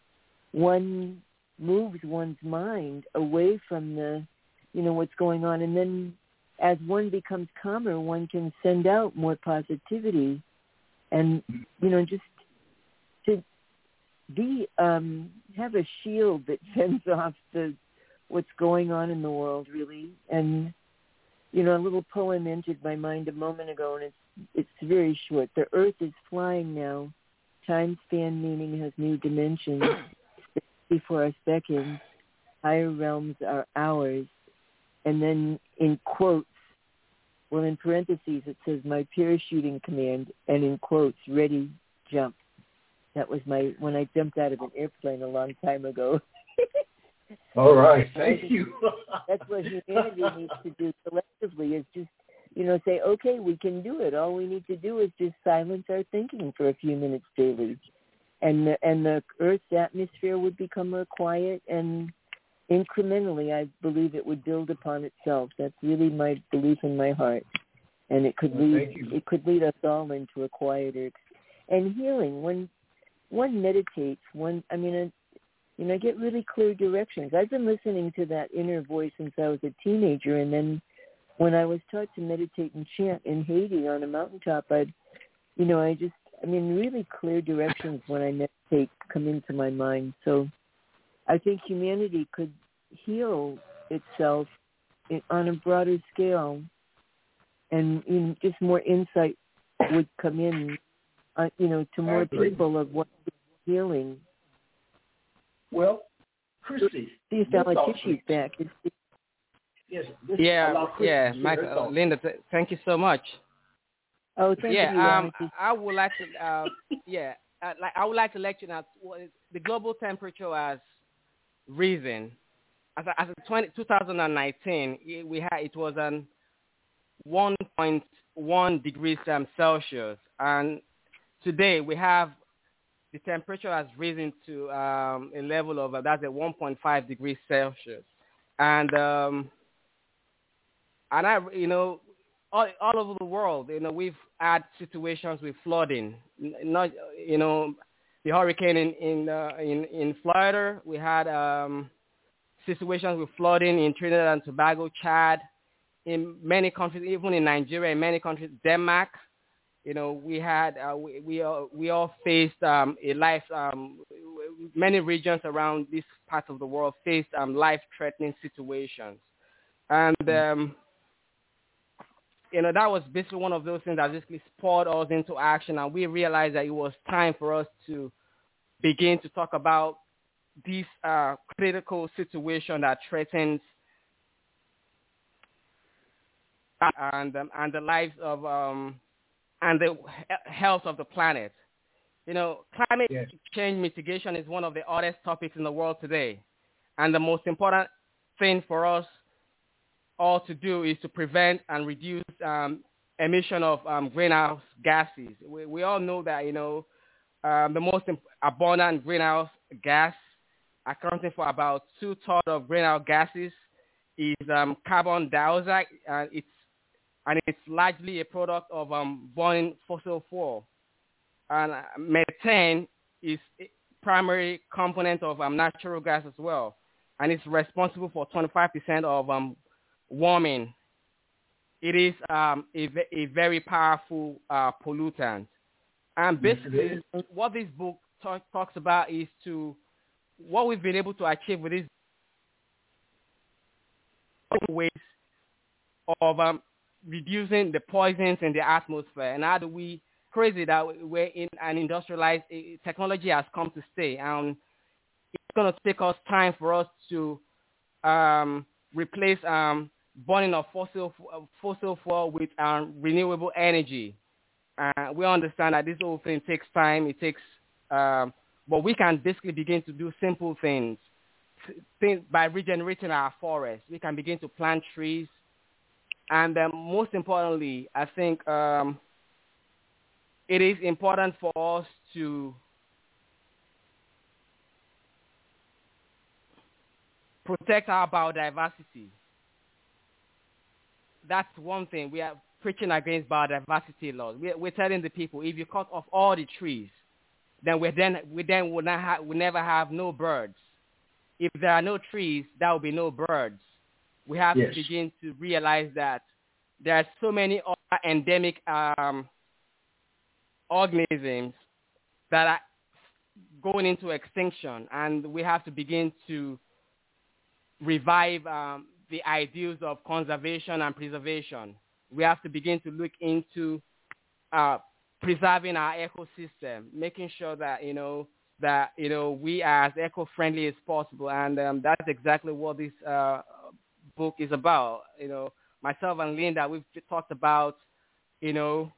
one moves one's mind away from the, what's going on. And then as one becomes calmer, one can send out more positivity and, just to be, have a shield that fends off what's going on in the world, really. And, a little poem entered my mind a moment ago, and it's very short. The earth is flying now. Time span meaning has new dimensions. Before us beckons, higher realms are ours. And then in quotes, well, in parentheses, it says my parachuting command, and in quotes, ready, jump. That was when I jumped out of an airplane a long time ago. All right, thank you. That's what humanity needs to do collectively, is just, say, okay, we can do it. All we need to do is just silence our thinking for a few minutes daily. And the Earth's atmosphere would become more quiet, and incrementally, I believe it would build upon itself. That's really my belief in my heart, and it could lead us all into a quieter and healing. When one meditates, I get really clear directions. I've been listening to that inner voice since I was a teenager, and then when I was taught to meditate and chant in Haiti on a mountaintop, really clear directions when I meditate come into my mind. So I think humanity could heal itself on a broader scale, and just more insight would come in, to more people of what healing. Well, Christy, see if Alatishi's back. Yes. Michael, Linda, thank you so much. Oh, thank you. I would like to, I would like to let you know the global temperature has risen. As of 2019, it was 1.1 degrees Celsius, and today we have the temperature has risen to a level of that's at 1.5 degrees Celsius, and all over the world, we've had situations with flooding. Not, the hurricane in Florida. We had situations with flooding in Trinidad and Tobago, Chad, in many countries, even in Nigeria, in many countries, Denmark. We had we all faced many regions around this part of the world faced life-threatening situations, and that was basically one of those things that basically spurred us into action, and we realized that it was time for us to begin to talk about this critical situation that threatens and the lives of and the health of the planet. Climate change mitigation is one of the hottest topics in the world today, and the most important thing for us all to do is to prevent and reduce emission of greenhouse gases. We all know that the most abundant greenhouse gas, accounting for about 2/3 of greenhouse gases, is carbon dioxide, and it's largely a product of burning fossil fuel. And methane is a primary component of natural gas as well, and it's responsible for 25% of warming. It is a very powerful pollutant. And basically, what this book talks about is what we've been able to achieve with these ways of reducing the poisons in the atmosphere. And how do we, crazy that we're in an industrialized technology has come to stay. And it's going to take us time for us to replace burning of fossil fuel with renewable energy. We understand that this whole thing takes time. It takes, but we can basically begin to do simple things by regenerating our forests. We can begin to plant trees, and most importantly, I think it is important for us to protect our biodiversity. That's one thing. We are preaching against biodiversity laws. We're telling the people, if you cut off all the trees, then we will never have no birds. If there are no trees, there will be no birds. We have to begin to realize that there are so many other endemic organisms that are going into extinction, and we have to begin to revive the ideals of conservation and preservation. We have to begin to look into preserving our ecosystem, making sure that we are as eco-friendly as possible, and that's exactly what this book is about. Myself and Linda, we've talked about, we've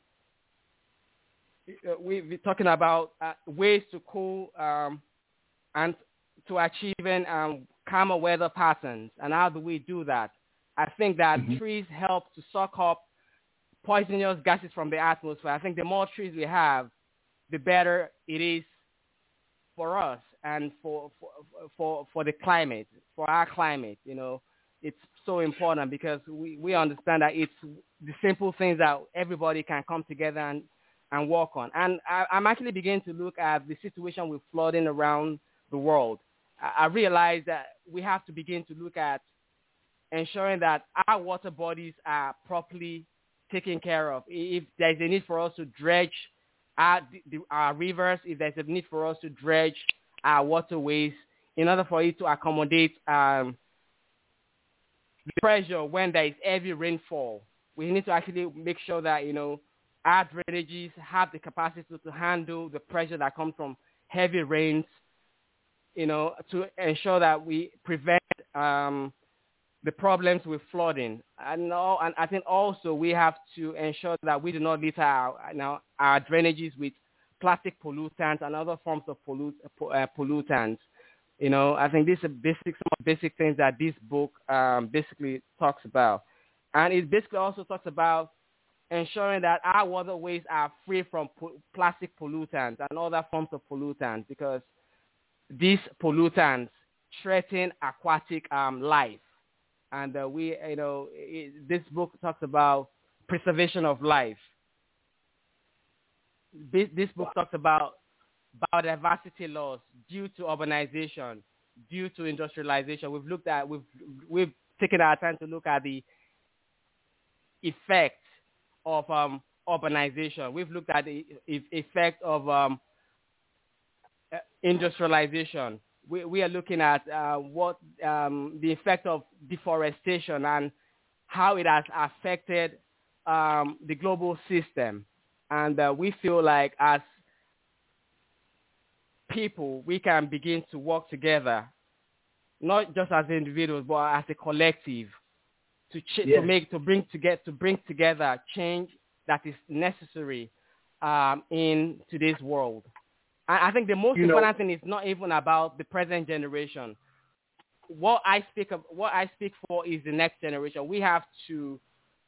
been talking about ways to cool and to achieving calmer weather patterns, and how do we do that? I think that trees help to suck up poisonous gases from the atmosphere. I think the more trees we have, the better it is for us and for the climate, for our climate. It's so important because we understand that it's the simple things that everybody can come together and work on. And I'm actually beginning to look at the situation with flooding around the world. I realize that we have to begin to look at ensuring that our water bodies are properly taken care of. If there's a need for us to dredge our rivers, if there's a need for us to dredge our waterways in order for it to accommodate the pressure when there is heavy rainfall, we need to actually make sure that, our drainages have the capacity to handle the pressure that comes from heavy rains, to ensure that we prevent the problems with flooding. And I think also we have to ensure that we do not litter our drainages with plastic pollutants and other forms of pollutants. I think these are some basic things that this book basically talks about. And it basically also talks about ensuring that our waterways are free from plastic pollutants and other forms of pollutants, because these pollutants threaten aquatic life. And this book talks about preservation of life. This book talks about biodiversity loss due to urbanization, due to industrialization. We've taken our time to look at the effect of urbanization. We've looked at the effect of industrialization. We are looking at what the effect of deforestation and how it has affected the global system. And we feel like as people, we can begin to work together, not just as individuals, but as a collective, to bring together change that is necessary in today's world. I think the most important thing is not even about the present generation. What I speak for is the next generation. We have to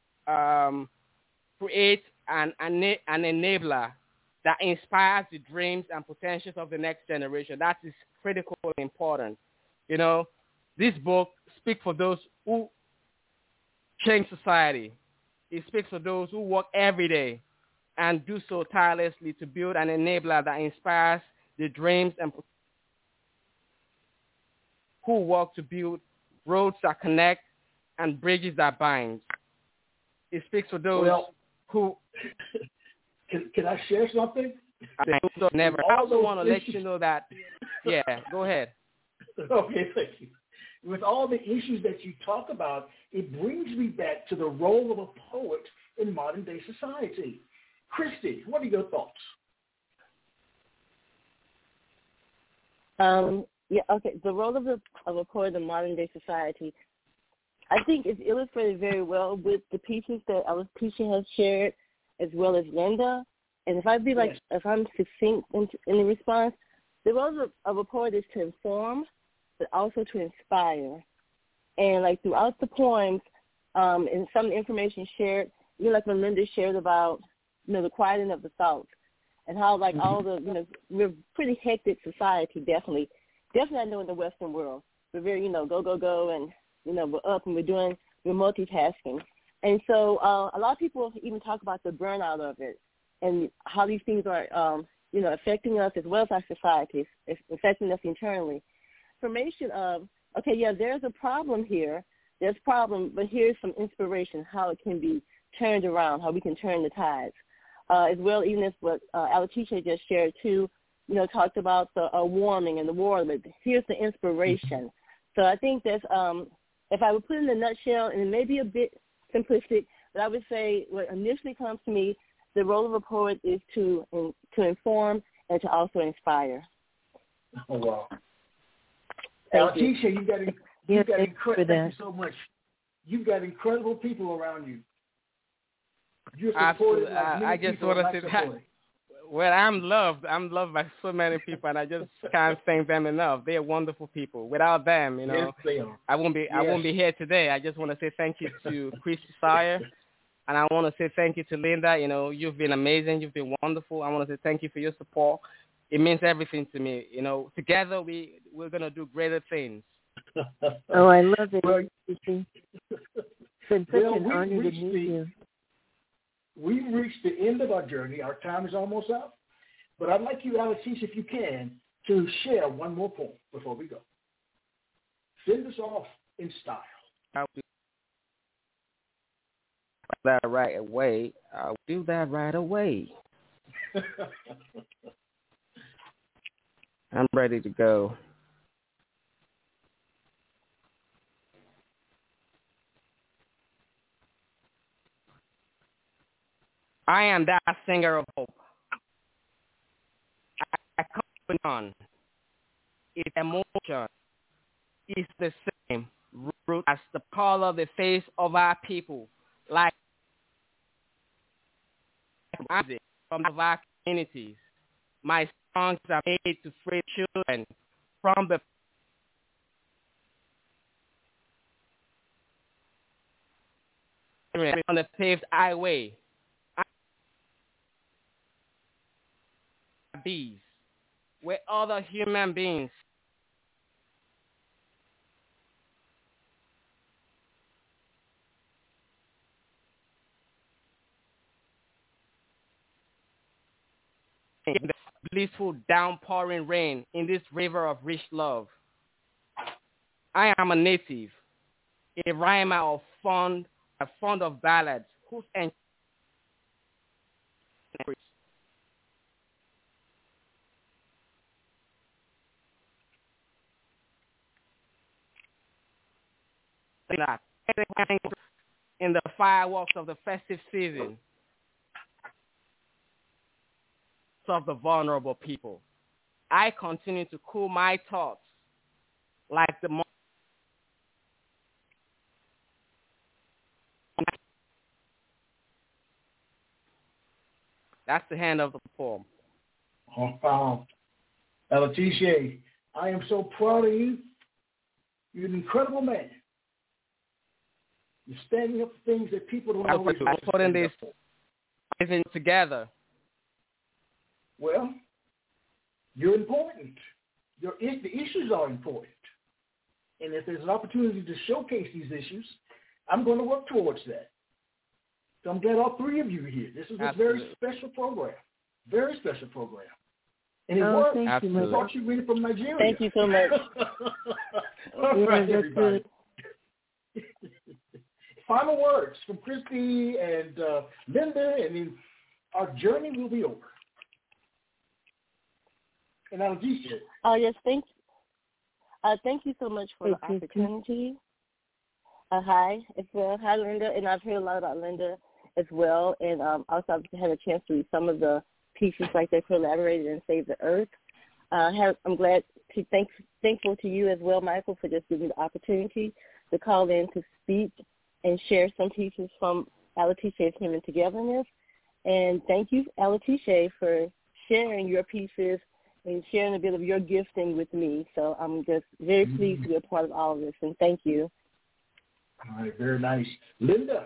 create an enabler that inspires the dreams and potentials of the next generation. That is critically important. This book speaks for those who change society. It speaks for those who work every day and do so tirelessly to build an enabler that inspires the dreams and who work to build roads that connect and bridges that bind. It speaks for those who... Can I share something? I also want to let you know that... Yeah, go ahead. Okay, thank you. With all the issues that you talk about, it brings me back to the role of a poet in modern-day society. Christy, what are your thoughts? The role of a poet in modern-day society, I think is illustrated very well with the pieces that our teacher has shared, as well as Linda. And if I'm succinct in the response, the role of a poet is to inform, but also to inspire. And throughout the poems, and some information shared, like when Linda shared about, the quieting of the thoughts, and how all the, we're a pretty hectic society, definitely I know in the Western world. We're very, go, and, we're up and we're multitasking. And so a lot of people even talk about the burnout of it and how these things are affecting us as well as our society, it's affecting us internally. Information of, okay, yeah, there's a problem here. There's a problem, but here's some inspiration, how it can be turned around, how we can turn the tides. As well, even as what Alatisha just shared, too, talked about the warming and the war, but here's the inspiration. So I think that's, if I would put it in a nutshell, and it may be a bit simplistic, but I would say what initially comes to me, the role of a poet is to inform and to also inspire. Oh, wow. Thank Alatisha, you've got incredible, thank you so much. You've got incredible people around you. You're supported like many I just people want are to not say supported. Well, I'm loved. I'm loved by so many people, and I just can't thank them enough. They're wonderful people. Without them, Yes, they are. I won't be here today. I just want to say thank you to Chris Sire, and I want to say thank you to Linda. You've been amazing. You've been wonderful. I want to say thank you for your support. It means everything to me. Together we're gonna do greater things. Oh, I love it. Well, It's been such an honor to meet you. We've reached the end of our journey. Our time is almost up. But I'd like you, Alatisha, if you can, to share one more poem before we go. Send us off in style. I'll do that right away. I'll do that right away. I'm ready to go. I am that singer of hope. I come on. Its emotion is the same root as the color of the face of our people, like music from our communities. My songs are made to free children from the on the paved highway. These, where other human beings in the blissful downpouring rain in this river of rich love. I am a native, a rhymer of fond of ballads, whose in the fireworks of the festive season of the vulnerable people. I continue to cool my thoughts like the That's the hand of the poem. Oh, wow. Alatisha, I am so proud of you. You're an incredible man. You're standing up for things that people don't always want to putting stand this up for. Together. Well, you're important. The issues are important. And if there's an opportunity to showcase these issues, I'm going to work towards that. So I'm glad all three of you are here. This is a very special program. Very special program. And it works. Thank you, I brought you really from Nigeria. Thank you so much. All right, everybody. Final words from Christy and Linda, and then our journey will be over. And Alatisha. Yes, thank you so much for the opportunity. Hi, as well. Hi, Linda, and I've heard a lot about Linda as well, and also I've had a chance to read some of the pieces like they collaborated and Save the Earth. I'm thankful to you as well, Michael, for just giving me the opportunity to call in to speak and share some pieces from Alatisha's Human Togetherness. And thank you, Alatisha, for sharing your pieces and sharing a bit of your gifting with me. So I'm just very pleased to be a part of all of this, and thank you. All right, very nice. Linda.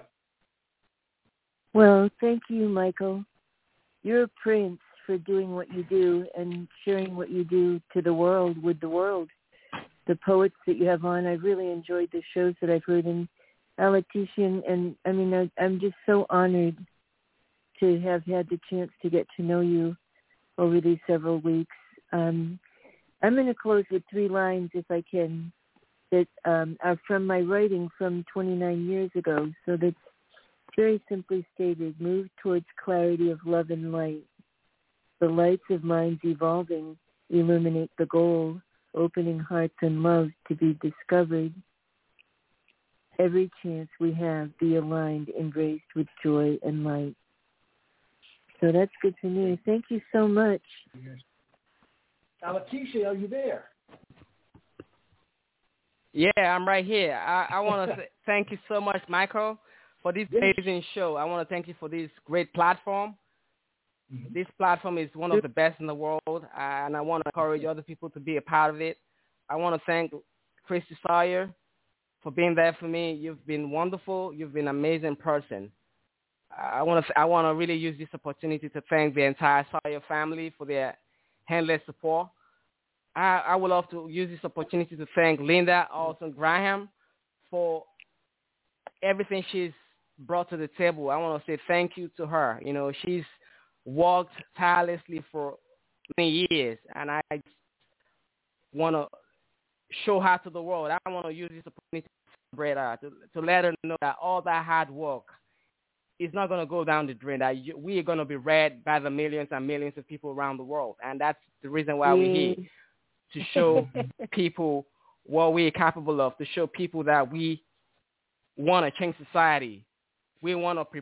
Well, thank you, Michael. You're a prince for doing what you do and sharing what you do to the world, with the world. The poets that you have on, I've really enjoyed the shows that I've heard in Alatisha, and I mean, I'm just so honored to have had the chance to get to know you. over these several weeks. I'm going to close with 3 lines, if I can, that are from my writing from 29 years ago. So that's very simply stated: move towards clarity of love and light. The lights of minds evolving illuminate the goal, opening hearts and love to be discovered. Every chance we have, be aligned, embraced with joy and light. So that's good for me. Thank you so much. Alatisha, are you there? Yeah, I'm right here. I want to thank you so much, Michael, for this amazing show. I want to thank you for this great platform. Mm-hmm. This platform is one of the best in the world, and I want to encourage other people to be a part of it. I want to thank Christy Sawyer for being there for me. You've been wonderful. You've been an amazing person. I want to really use this opportunity to thank the entire Sawyer family for their endless support. I would love to use this opportunity to thank Linda Olson Graham for everything she's brought to the table. I want to say thank you to her. You know, she's worked tirelessly for many years, and I want to show her to the world. I want to use this opportunity to celebrate her, to let her know that all that hard work is not going to go down the drain, that we are going to be read by the millions and millions of people around the world. And that's the reason why we're here, to show people what we're capable of, to show people that we want to change society. We want to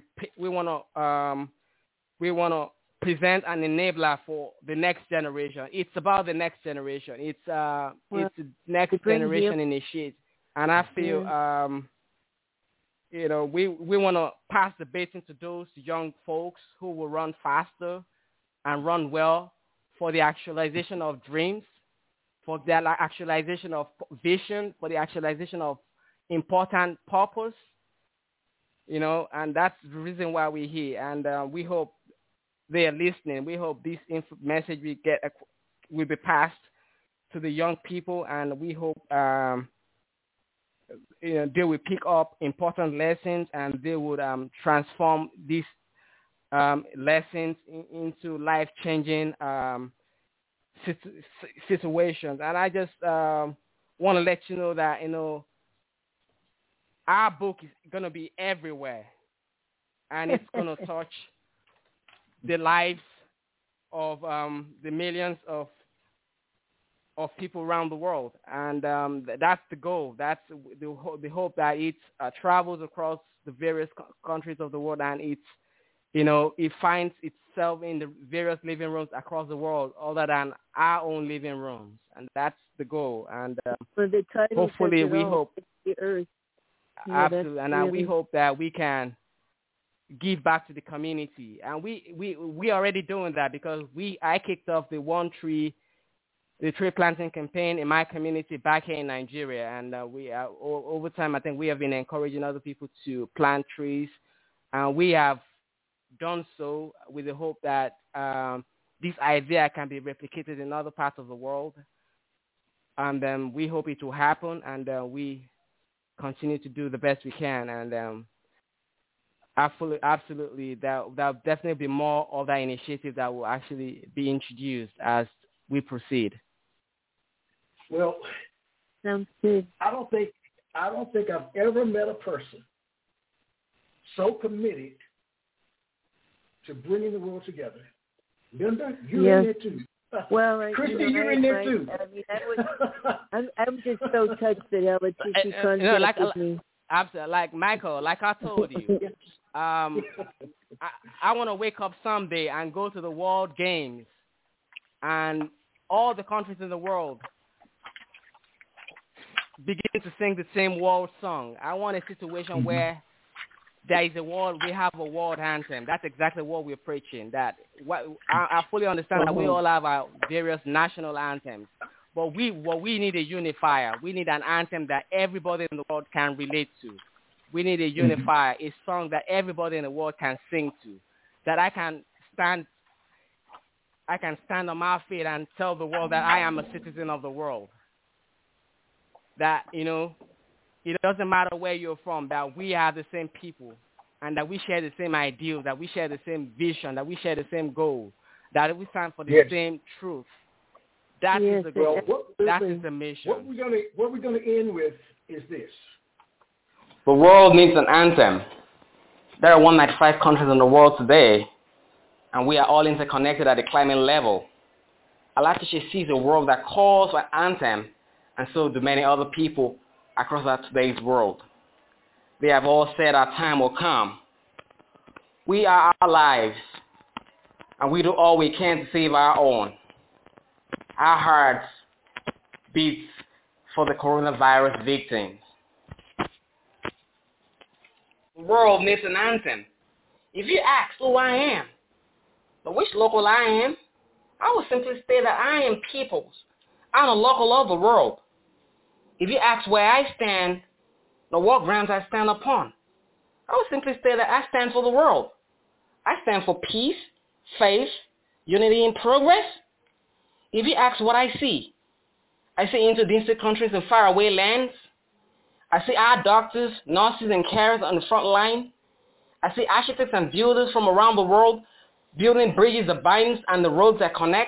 present an enabler for the next generation. It's about the next generation. It's the next generation initiative. And I feel, you know, we want to pass the baton to those young folks who will run faster and run well for the actualization of dreams, for the actualization of vision, for the actualization of important purpose, you know, and that's the reason why we're here. And we hope they are listening. We hope this message we get will be passed to the young people, and we hope you know, they will pick up important lessons, and they would transform these lessons into life-changing situations. And I just want to let you know that, you know, our book is going to be everywhere, and it's going to touch the lives of the millions of people around the world. And that's the goal. That's the hope, that it travels across the various countries of the world, and it's, you know, it finds itself in the various living rooms across the world other than our own living rooms. And that's the goal. And hopefully we hope. The earth. Absolutely. And we hope that we can give back to the community. And we already doing that, because I kicked off the tree planting campaign in my community back here in Nigeria. And we over time, I think we have been encouraging other people to plant trees. And we have done so with the hope that this idea can be replicated in other parts of the world. And we hope it will happen, and we continue to do the best we can. And absolutely, there'll definitely be more other initiatives that will actually be introduced as we proceed. Well, sounds good. I don't think I've ever met a person so committed to bringing the world together. Linda, you're in there too. Well, Christy, you're in there too. I mean, I'm just so touched that Alatisha contacted me. Absolutely, like Michael, like I told you, I want to wake up someday and go to the World Games, and all the countries in the world begin to sing the same world song. I want a situation where there is we have a world anthem. That's exactly what we're preaching. I fully understand that we all have our various national anthems, but what we need a unifier. We need an anthem that everybody in the world can relate to. We need a unifier, a song that everybody in the world can sing to, that I can stand on my feet and tell the world that I am a citizen of the world. That, you know, it doesn't matter where you're from, that we are the same people, and that we share the same ideals, that we share the same vision, that we share the same goal, that we stand for the Yes. same truth. That Yes, is the goal. Well, That is the mission. What we're gonna end with is this. The world needs an anthem. There are 195 countries in the world today, and we are all interconnected at the climate level. Alatishe sees a world that calls for an anthem, and so do many other people across today's world. They have all said our time will come. We are our lives, and we do all we can to save our own. Our hearts beat for the coronavirus victims. The world needs an anthem. If you ask who I am, or which local I am, I will simply say that I am peoples. I'm a local of the world. If you ask where I stand, or what grounds I stand upon, I will simply say that I stand for the world. I stand for peace, faith, unity, and progress. If you ask what I see into distant countries and faraway lands. I see our doctors, nurses, and carers on the front line. I see architects and builders from around the world building bridges that binds and the roads that connect.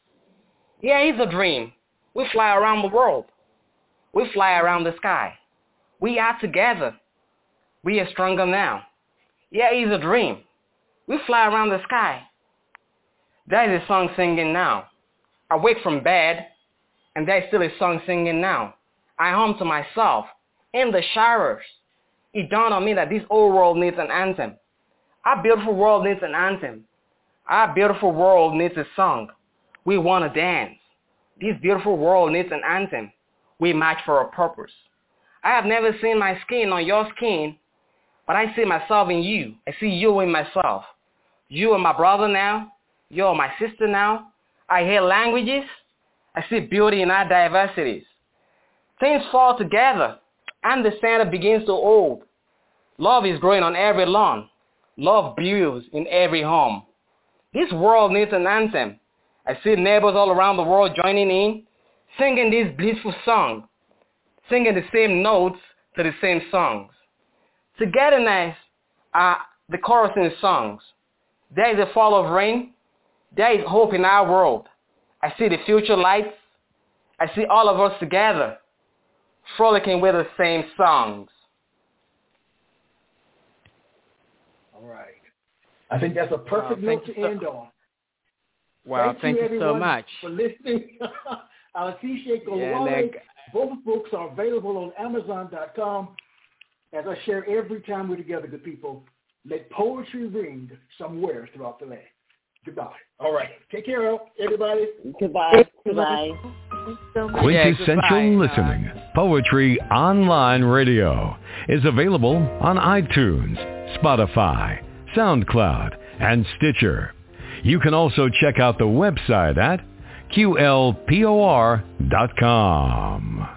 Here is a dream. We fly around the world. We fly around the sky. We are together. We are stronger now. Here is a dream. We fly around the sky. There is a song singing now. I wake from bed, and there is still a song singing now. I hum to myself in the showers. It dawned on me that this old world needs an anthem. Our beautiful world needs an anthem. Our beautiful world needs a song. We want to dance. This beautiful world needs an anthem. We march for a purpose. I have never seen my skin on your skin, but I see myself in you. I see you in myself. You are my brother now. You are my sister now. I hear languages. I see beauty in our diversities. Things fall together, and the center begins to hold. Love is growing on every lawn. Love builds in every home. This world needs an anthem. I see neighbors all around the world joining in, singing this blissful song, singing the same notes to the same songs. Togetherness are the chorus in songs. There is a fall of rain. There is hope in our world. I see the future lights. I see all of us together, frolicking with the same songs. All right. I think that's a perfect note to end on. Wow, thank you so much for listening. Alatishe Golowale. Both books are available on Amazon.com. As I share every time we're together, good people, let poetry ring somewhere throughout the land. Goodbye. All right. Take care, everybody. Goodbye. Goodbye. Quintessential Listening, Poetry Online Radio, is available on iTunes, Spotify, SoundCloud, and Stitcher. You can also check out the website at qlpor.com.